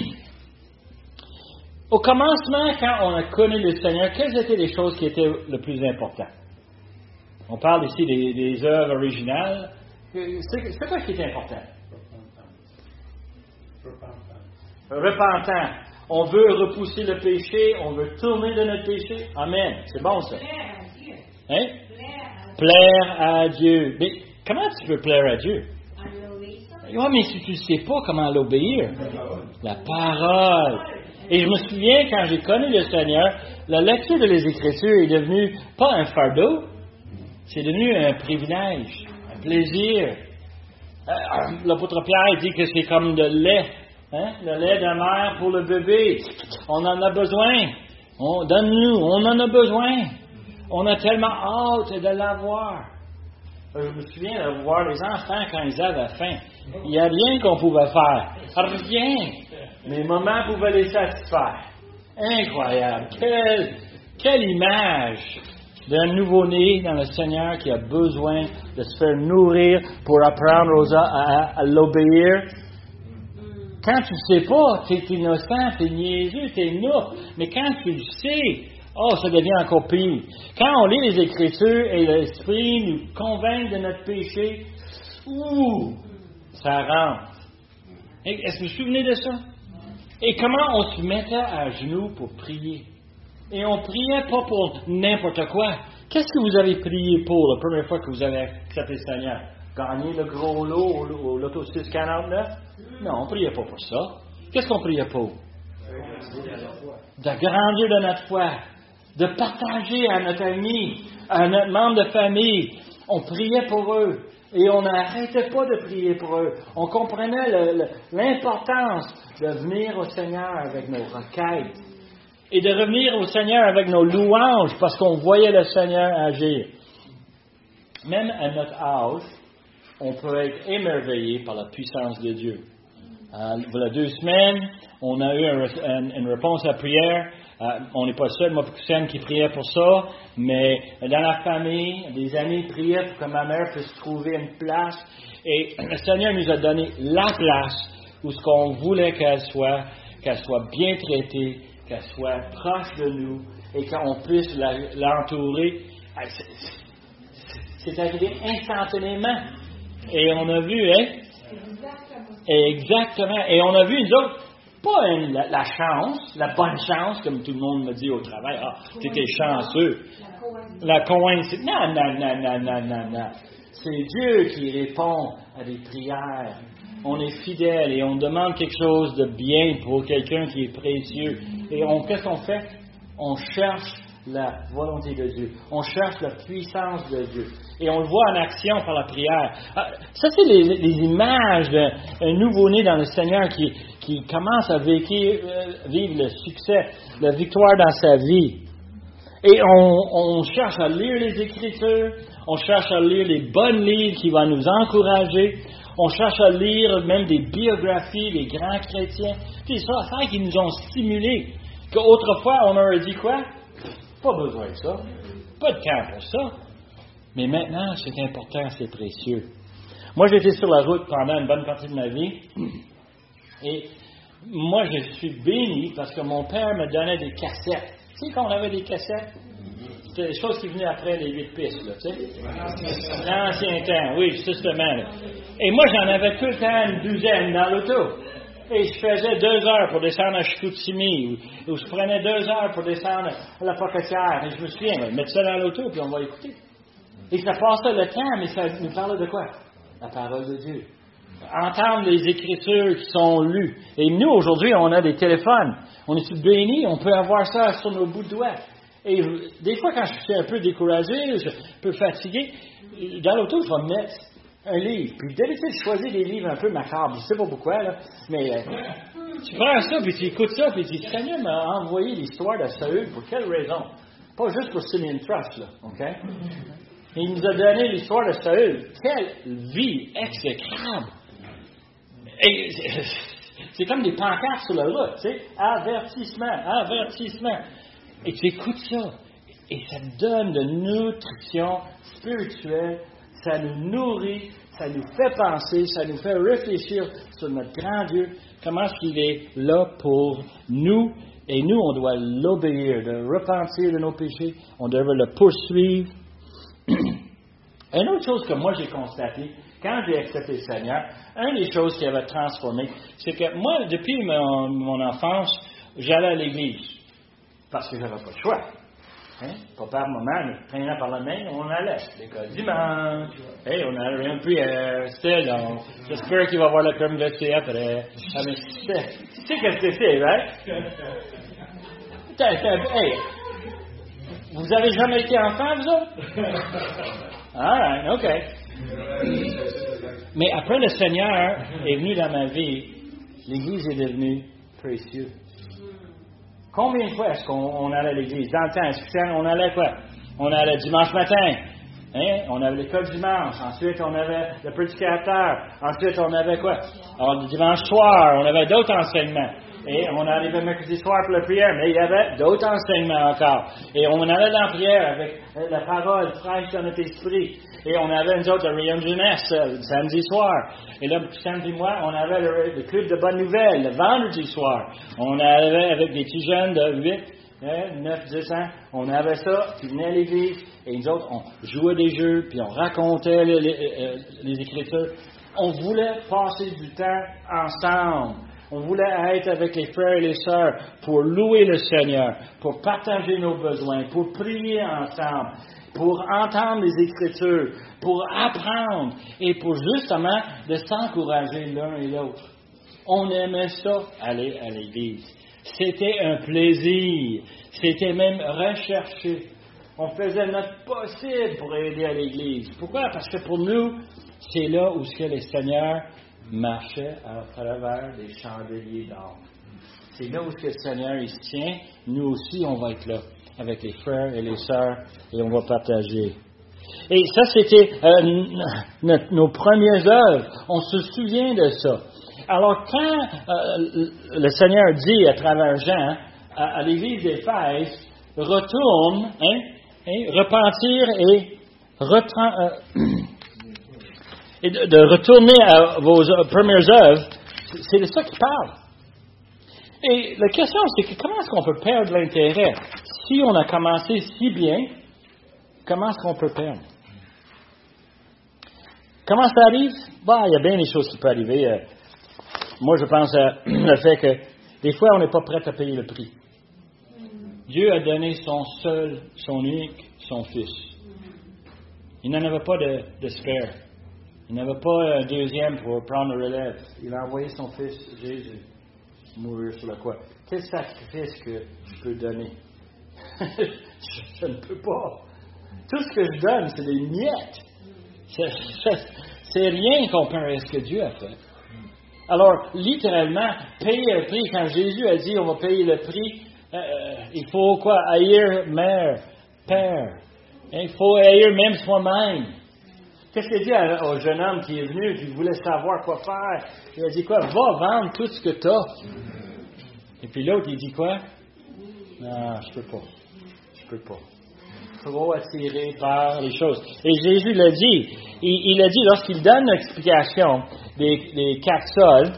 Au commencement, quand on a connu le Seigneur, quelles étaient les choses qui étaient le plus importantes? On parle ici des œuvres originales. C'est quoi qui est important? Repentant. On veut repousser le péché, on veut tourner de notre péché. Amen. C'est bon ça. Hein? Plaire à Dieu. Mais comment tu peux plaire à Dieu? Oui, mais si tu ne sais pas comment l'obéir, la parole. Et je me souviens, quand j'ai connu le Seigneur, la lecture des Écritures est devenue pas un fardeau, c'est devenu un privilège, un plaisir. L'apôtre Pierre dit que c'est comme de lait, hein? Le lait de mère pour le bébé. On en a besoin. Donne-nous, on en a besoin. On a tellement hâte de l'avoir. Je me souviens de voir les enfants quand ils avaient faim. Il n'y a rien qu'on pouvait faire. Rien. Mais maman pouvait les satisfaire. Incroyable. Quelle image d'un nouveau-né dans le Seigneur qui a besoin de se faire nourrir pour apprendre aux autres à l'obéir. Quand tu ne sais pas, tu es innocent, tu es niaiseux, tu es nouf. Mais quand tu le sais, ça devient encore pire. Quand on lit les Écritures et l'Esprit nous convainc de notre péché, ça rentre. Est-ce que vous vous souvenez de ça? Et comment on se mettait à genoux pour prier? Et on priait pas pour n'importe quoi. Qu'est-ce que vous avez prié pour la première fois que vous avez accepté le Seigneur? Gagner le gros lot au loto 649? Non, on ne priait pas pour ça. Qu'est-ce qu'on priait pour? D'agrandir de notre foi, de partager à notre ami, à notre membre de famille. On priait pour eux. Et on n'arrêtait pas de prier pour eux. On comprenait l'importance de venir au Seigneur avec nos requêtes. Et de revenir au Seigneur avec nos louanges parce qu'on voyait le Seigneur agir. Même à notre âge, on peut être émerveillé par la puissance de Dieu. Voilà 2 semaines, on a eu une réponse à la prière. On n'est pas seul, moi et Sam qui priait pour ça, mais dans la famille, des amis priaient pour que ma mère puisse trouver une place. Et le Seigneur nous a donné la place où ce qu'on voulait qu'elle soit bien traitée, qu'elle soit proche de nous et qu'on puisse l'entourer. C'est arrivé instantanément. Et on a vu, hein? Exactement. Et on a vu, nous autres, pas la chance, la bonne chance, comme tout le monde me dit au travail. Tu étais chanceux. La coïncidence. Non. C'est Dieu qui répond à des prières. On est fidèle et on demande quelque chose de bien pour quelqu'un qui est précieux. Et qu'est-ce qu'on fait? On cherche la volonté de Dieu. On cherche la puissance de Dieu. Et on le voit en action par la prière. Ça, c'est les images d'un nouveau-né dans le Seigneur qui commence à vivre le succès, la victoire dans sa vie. Et on cherche à lire les Écritures, on cherche à lire les bons livres qui vont nous encourager, on cherche à lire même des biographies des grands chrétiens. C'est ça qui nous ont stimulés. Qu'autrefois, on aurait dit quoi? Pas besoin de ça. Pas de temps pour ça. Mais maintenant, c'est important, c'est précieux. Moi, j'étais sur la route pendant une bonne partie de ma vie. Et moi, je suis béni parce que mon père me donnait des cassettes. Tu sais, quand on avait des cassettes, c'était des choses qui venaient après les 8 pistes, là, tu sais. L'ancien temps, oui, justement. Là. Et moi, j'en avais tout le temps une douzaine dans l'auto. Et je faisais 2 heures pour descendre à Chicoutimi, ou je prenais 2 heures pour descendre à la Pocatière. Et je me souviens, on va mettre ça dans l'auto, puis on va écouter. Et ça passait le temps, mais ça nous parlait de quoi? La parole de Dieu. Entendre les Écritures qui sont lues. Et nous, aujourd'hui, on a des téléphones. On est bénis, on peut avoir ça sur nos bouts de doigts. Et des fois, quand je suis un peu découragé, un peu fatigué, dans l'auto, je vais mettre un livre. Puis d'habitude, je choisis des livres un peu macabres. Je ne sais pas pourquoi, là. Mais tu prends ça, puis tu écoutes ça, puis tu dis, Seigneur m'a envoyé l'histoire de Saül. Pour quelle raison? Pas juste pour Simeon Trust, là. OK? Et il nous a donné l'histoire de Saül. Quelle vie exécrable! Et c'est comme des pancartes sur la route, tu sais. Avertissement, avertissement. Et tu écoutes ça. Et ça te donne de nutrition spirituelle. Ça nous nourrit, ça nous fait penser, ça nous fait réfléchir sur notre grand Dieu. Comment est-ce qu'il est là pour nous. Et nous, on doit l'obéir, de repentir de nos péchés. On devrait le poursuivre. Une autre chose que moi j'ai constatée, quand j'ai accepté le Seigneur, une des choses qui avait transformé, c'est que moi, depuis mon enfance, j'allais à l'église. Parce que j'avais pas le choix. Hein? Papa et maman nous prenaient par la main, on allait. L'école dimanche. Hey, on allait un peu c'était long. J'espère qu'il va avoir la crème glacée après. Ah, mais tu sais qu'est-ce que c'est, right? Hey, vous avez jamais été enfant, vous autres? All right, OK. Mais après, le Seigneur est venu dans ma vie, l'Église est devenue précieuse. Combien de fois est-ce qu'on allait à l'église? Dans le temps, est-ce qu'on allait quoi? On allait dimanche matin. Hein? On avait l'école dimanche. Ensuite, on avait le prédicateur. Ensuite, on avait quoi? Alors, le dimanche soir, on avait d'autres enseignements. Et on arrivait mercredi soir pour la prière, mais il y avait d'autres enseignements encore. Et on allait dans la prière avec la parole fraîche dans notre esprit. Et on avait, nous autres, le rayon de jeunesse le samedi soir. Et là, samedi mois, on avait le club de bonnes nouvelles le vendredi soir. On avait avec des petits jeunes de 8, 9, 10 ans. On avait ça, puis venaient à l'église. Et nous autres, on jouait des jeux, puis on racontait les Écritures. On voulait passer du temps ensemble. On voulait être avec les frères et les sœurs pour louer le Seigneur, pour partager nos besoins, pour prier ensemble, pour entendre les Écritures, pour apprendre et pour justement de s'encourager l'un et l'autre. On aimait ça, aller à l'Église. C'était un plaisir. C'était même recherché. On faisait notre possible pour aider à l'Église. Pourquoi? Parce que pour nous, c'est là où le Seigneur marchait à travers les chandeliers d'or. C'est là où le Seigneur il se tient. Nous aussi, on va être là avec les frères et les sœurs et on va partager. Et ça, c'était nos premières œuvres. On se souvient de ça. Alors, quand le Seigneur dit à travers Jean à l'église d'Éphèse, retourne, repentir et de retourner à vos premières œuvres, c'est de ça qu'il parle. Et la question, c'est que comment est-ce qu'on peut perdre l'intérêt? Si on a commencé si bien, comment est-ce qu'on peut perdre? Comment ça arrive? Il y a bien des choses qui peuvent arriver. Moi, je pense le fait que des fois, on n'est pas prêt à payer le prix. Dieu a donné son seul, son unique, son Fils. Il n'en avait pas de spare. Il n'avait pas un deuxième pour prendre le relève. Il a envoyé son Fils, Jésus, mourir sur la croix. Quel sacrifice que je peux donner? je ne peux pas. Tout ce que je donne, c'est des miettes. C'est rien comparé à ce que Dieu a fait. Alors, littéralement, payer le prix, quand Jésus a dit on va payer le prix Il faut quoi? Haïr mère, père. Il faut haïr même soi-même. Qu'est-ce qu'il a dit au jeune homme qui est venu, qui voulait savoir quoi faire? Il a dit quoi? Va vendre tout ce que tu as. Et puis l'autre, il dit quoi? Non, je peux pas. Trop attiré par les choses. Et Jésus l'a dit. Il a dit, lorsqu'il donne l'explication des 4 sols,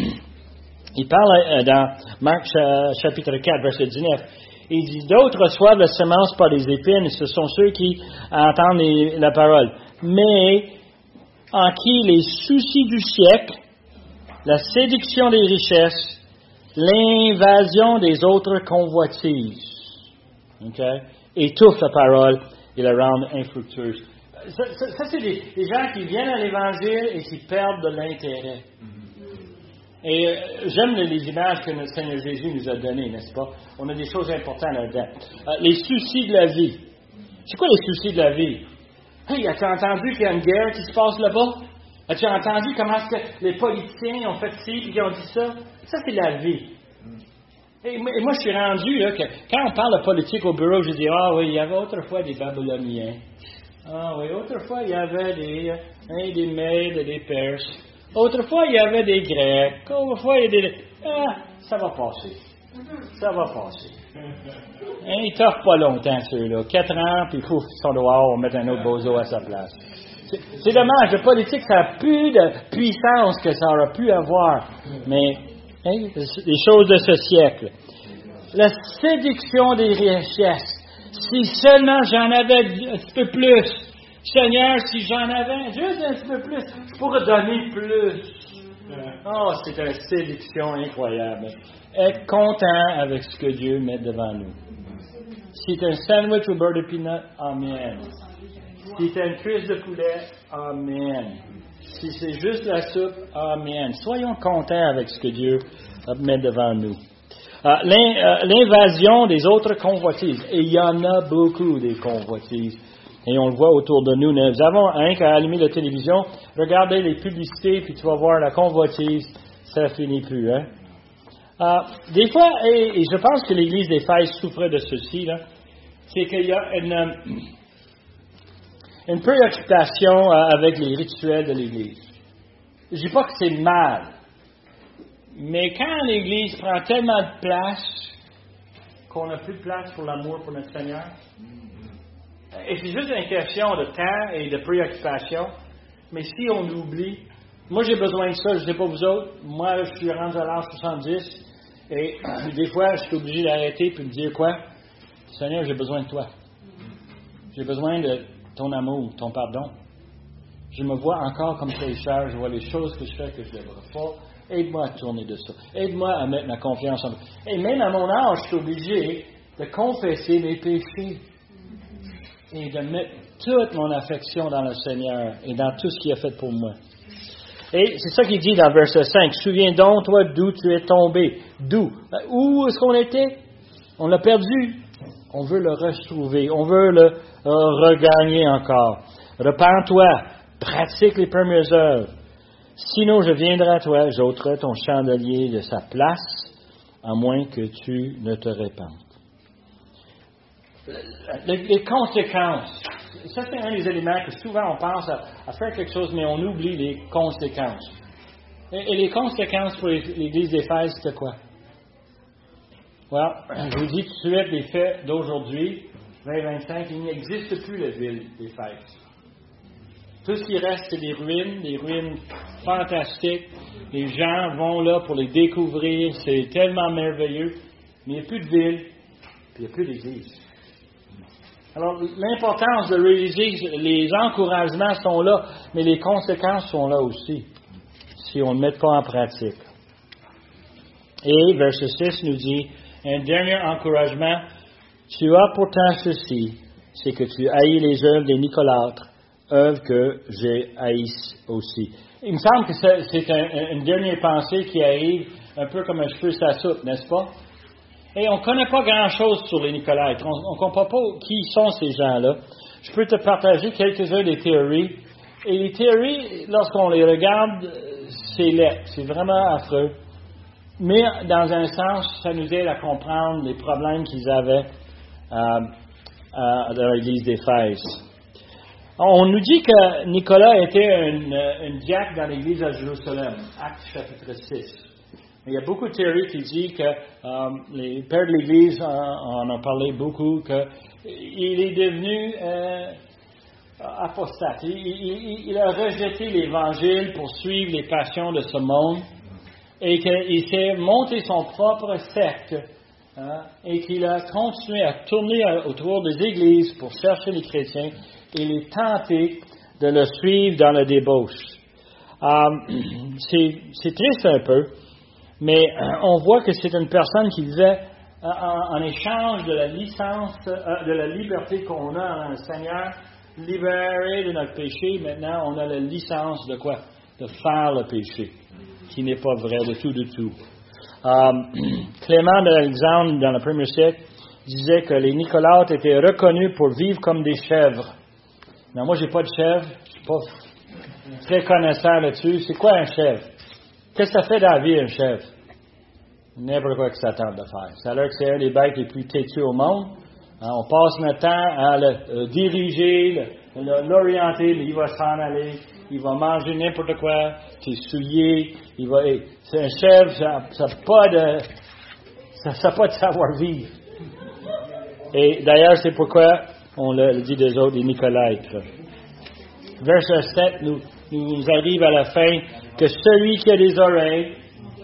il parle dans Marc chapitre 4, verset 19, il dit, d'autres reçoivent la semence par les épines, et ce sont ceux qui entendent la parole. Mais en qui les soucis du siècle, la séduction des richesses, l'invasion des autres convoitises, étouffent la parole et la rendent infructueuse. Ça c'est des gens qui viennent à l'Évangile et qui perdent de l'intérêt. Et j'aime les images que notre Seigneur Jésus nous a données, n'est-ce pas? On a des choses importantes là-dedans. Les soucis de la vie. C'est quoi les soucis de la vie? Hey, as-tu entendu qu'il y a une guerre qui se passe là-bas? As-tu entendu comment est-ce que les politiciens ont fait ci et qu'ils ont dit ça? Ça, c'est la vie. Et moi, je suis rendu, là, que quand on parle de politique au bureau, je dis, ah oui, il y avait autrefois des Babyloniens. Ah oui, autrefois, il y avait des Mèdes et des Perses. Autrefois, il y avait des Grecs. Autrefois, il y a des... ça va passer. Ça va passer. Ils t'offrent pas longtemps, ceux-là. 4 ans, puis pouf, ils sont dehors, on va mettre un autre bozo à sa place. C'est dommage, la politique, ça n'a plus de puissance que ça aurait pu avoir. Mais, les choses de ce siècle. La séduction des richesses. Si seulement j'en avais un petit peu plus. Seigneur, si j'en avais juste un petit peu plus, je pourrais donner plus. Oh, c'est une séduction incroyable. Être content avec ce que Dieu met devant nous. Si c'est un sandwich au beurre de peanut, amen. Si c'est une cuisse de poulet, amen. Si c'est juste la soupe, amen. Soyons contents avec ce que Dieu met devant nous. L'invasion des autres convoitises. Et il y en a beaucoup des convoitises. Et on le voit autour de nous. Nous avons qu'à allumer la télévision, regarder les publicités, puis tu vas voir la convoitise, ça finit plus. Hein? Des fois, et je pense que l'Église d'Éphèse souffrait de ceci, là, c'est qu'il y a une préoccupation avec les rituels de l'Église. Je ne dis pas que c'est mal, mais quand l'Église prend tellement de place qu'on n'a plus de place pour l'amour pour notre Seigneur, et c'est juste une question de temps et de préoccupation, mais si on oublie, moi j'ai besoin de ça, je ne sais pas vous autres, moi je suis rendu à l'âge 70, et des fois je suis obligé d'arrêter et de me dire quoi? Seigneur, j'ai besoin de toi. J'ai besoin de ton amour, ton pardon. Je me vois encore comme pécheur, je vois les choses que je fais que je ne devrais pas. Aide-moi à tourner de ça. Aide-moi à mettre ma confiance en toi. Et même à mon âge, je suis obligé de confesser mes péchés et de mettre toute mon affection dans le Seigneur et dans tout ce qu'il a fait pour moi. Et c'est ça qu'il dit dans verset 5. Souviens donc, toi, d'où tu es tombé. D'où? Où est-ce qu'on était? On l'a perdu. On veut le retrouver. On veut le regagner encore. Repends-toi. Pratique les premières œuvres. Sinon, je viendrai à toi, j'ôterai ton chandelier de sa place, à moins que tu ne te répandes. Les conséquences. Ça, c'est un des éléments que souvent on pense à faire quelque chose, mais on oublie les conséquences. Et les conséquences pour l'Église d'Éphèse, c'était quoi? Je vous dis tout de suite, les faits d'aujourd'hui, 2025, il n'existe plus la ville d'Éphèse. Tout ce qui reste, c'est des ruines fantastiques. Les gens vont là pour les découvrir, c'est tellement merveilleux. Mais il n'y a plus de ville, puis il n'y a plus d'église. Alors, l'importance de réaliser, les encouragements sont là, mais les conséquences sont là aussi, si on ne met pas en pratique. Et verset 6 nous dit, un dernier encouragement, tu as pourtant ceci, c'est que tu haïs les œuvres des Nicolaîtres, œuvre que j'ai haïs aussi. Il me semble que c'est une dernière pensée qui arrive un peu comme un cheveu sur la soupe, n'est-ce pas? Et on ne connaît pas grand-chose sur les Nicolaïtes. On ne comprend pas qui sont ces gens-là. Je peux te partager quelques-unes des théories. Et les théories, lorsqu'on les regarde, c'est laid. C'est vraiment affreux. mais dans un sens, ça nous aide à comprendre les problèmes qu'ils avaient dans l'Église d'Éphèse. On nous dit que Nicolas était un diacre dans l'Église à Jérusalem, Actes chapitre 6. Il y a beaucoup de théories qui disent que les pères de l'Église en ont parlé beaucoup, qu'il est devenu apostate. Il a rejeté l'Évangile pour suivre les passions de ce monde et qu'il s'est monté son propre secte et qu'il a continué à tourner autour des églises pour chercher les chrétiens et les tenter de le suivre dans la débauche. C'est triste un peu, mais on voit que c'est une personne qui vivait en échange de la licence, de la liberté qu'on a en le Seigneur, libéré de notre péché. Maintenant, on a la licence de quoi? De faire le péché, qui n'est pas vrai du tout. Clément d'Alexandre, dans le 1er siècle, disait que les Nicolaïtes étaient reconnus pour vivre comme des chèvres. Non, moi, j'ai pas de chèvre. Je suis pas très connaissant là-dessus. C'est quoi un chèvre? Qu'est-ce que ça fait dans la vie, un chèvre? N'importe quoi que ça tente de faire. Ça a l'air que c'est un des bêtes les plus têtues au monde. On passe notre temps à le diriger, l'orienter, mais il va s'en aller. Il va manger n'importe quoi, tes souliers. C'est un chèvre, ça n'a pas de savoir-vivre. Et d'ailleurs, c'est pourquoi on le dit des autres, les Nicolaïtes. Verset 7 nous arrive à la fin que celui qui a des oreilles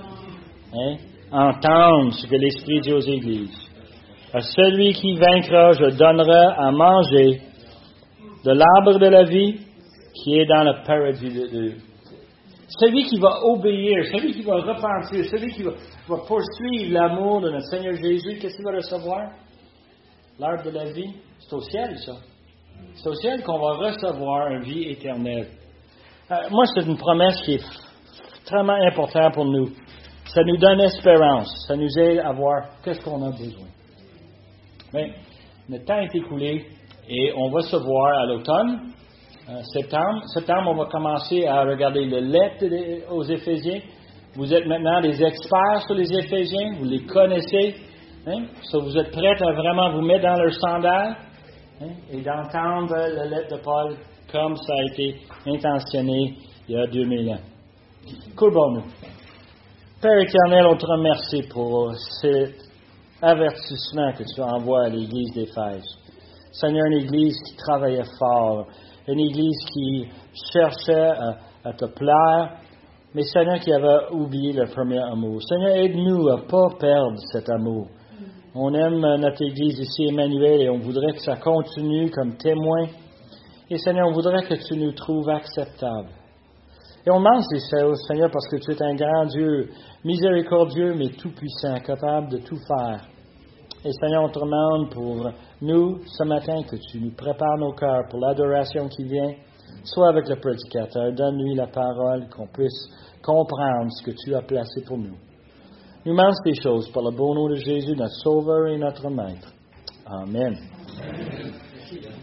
entende ce que l'Esprit dit aux églises. À celui qui vaincra, je donnerai à manger de l'arbre de la vie qui est dans le paradis de Dieu. Celui qui va obéir, celui qui va repentir, celui qui va poursuivre l'amour de notre Seigneur Jésus, qu'est-ce qu'il va recevoir? L'arbre de la vie, c'est au ciel, ça. C'est au ciel qu'on va recevoir une vie éternelle. Moi, c'est une promesse qui est extrêmement importante pour nous. Ça nous donne espérance. Ça nous aide à voir qu'est-ce qu'on a besoin. Mais le temps est écoulé et on va se voir à l'automne, septembre. Septembre, on va commencer à regarder le lettre aux Éphésiens. Vous êtes maintenant des experts sur les Éphésiens. Vous les connaissez. So, vous êtes prêts à vraiment vous mettre dans leur sandales et d'entendre la lettre de Paul comme ça a été intentionné il y a 2000 ans. Courbons-nous. Père éternel, on te remercie pour cet avertissement que tu envoies à l'Église d'Éphèse. Seigneur, une Église qui travaillait fort, une Église qui cherchait à te plaire, mais Seigneur, qui avait oublié le premier amour. Seigneur, aide-nous à ne pas perdre cet amour. On aime notre Église ici, Emmanuel, et on voudrait que ça continue comme témoin. Et Seigneur, on voudrait que tu nous trouves acceptables. Et on demande ces choses, Seigneur, parce que tu es un grand Dieu, miséricordieux, mais tout-puissant, capable de tout faire. Et Seigneur, on te demande pour nous, ce matin, que tu nous prépares nos cœurs pour l'adoration qui vient, soit avec le prédicateur. Donne-lui la parole, qu'on puisse comprendre ce que tu as placé pour nous. Nous demandons ces choses par le beau nom de Jésus, notre Sauveur et notre Maître. Amen.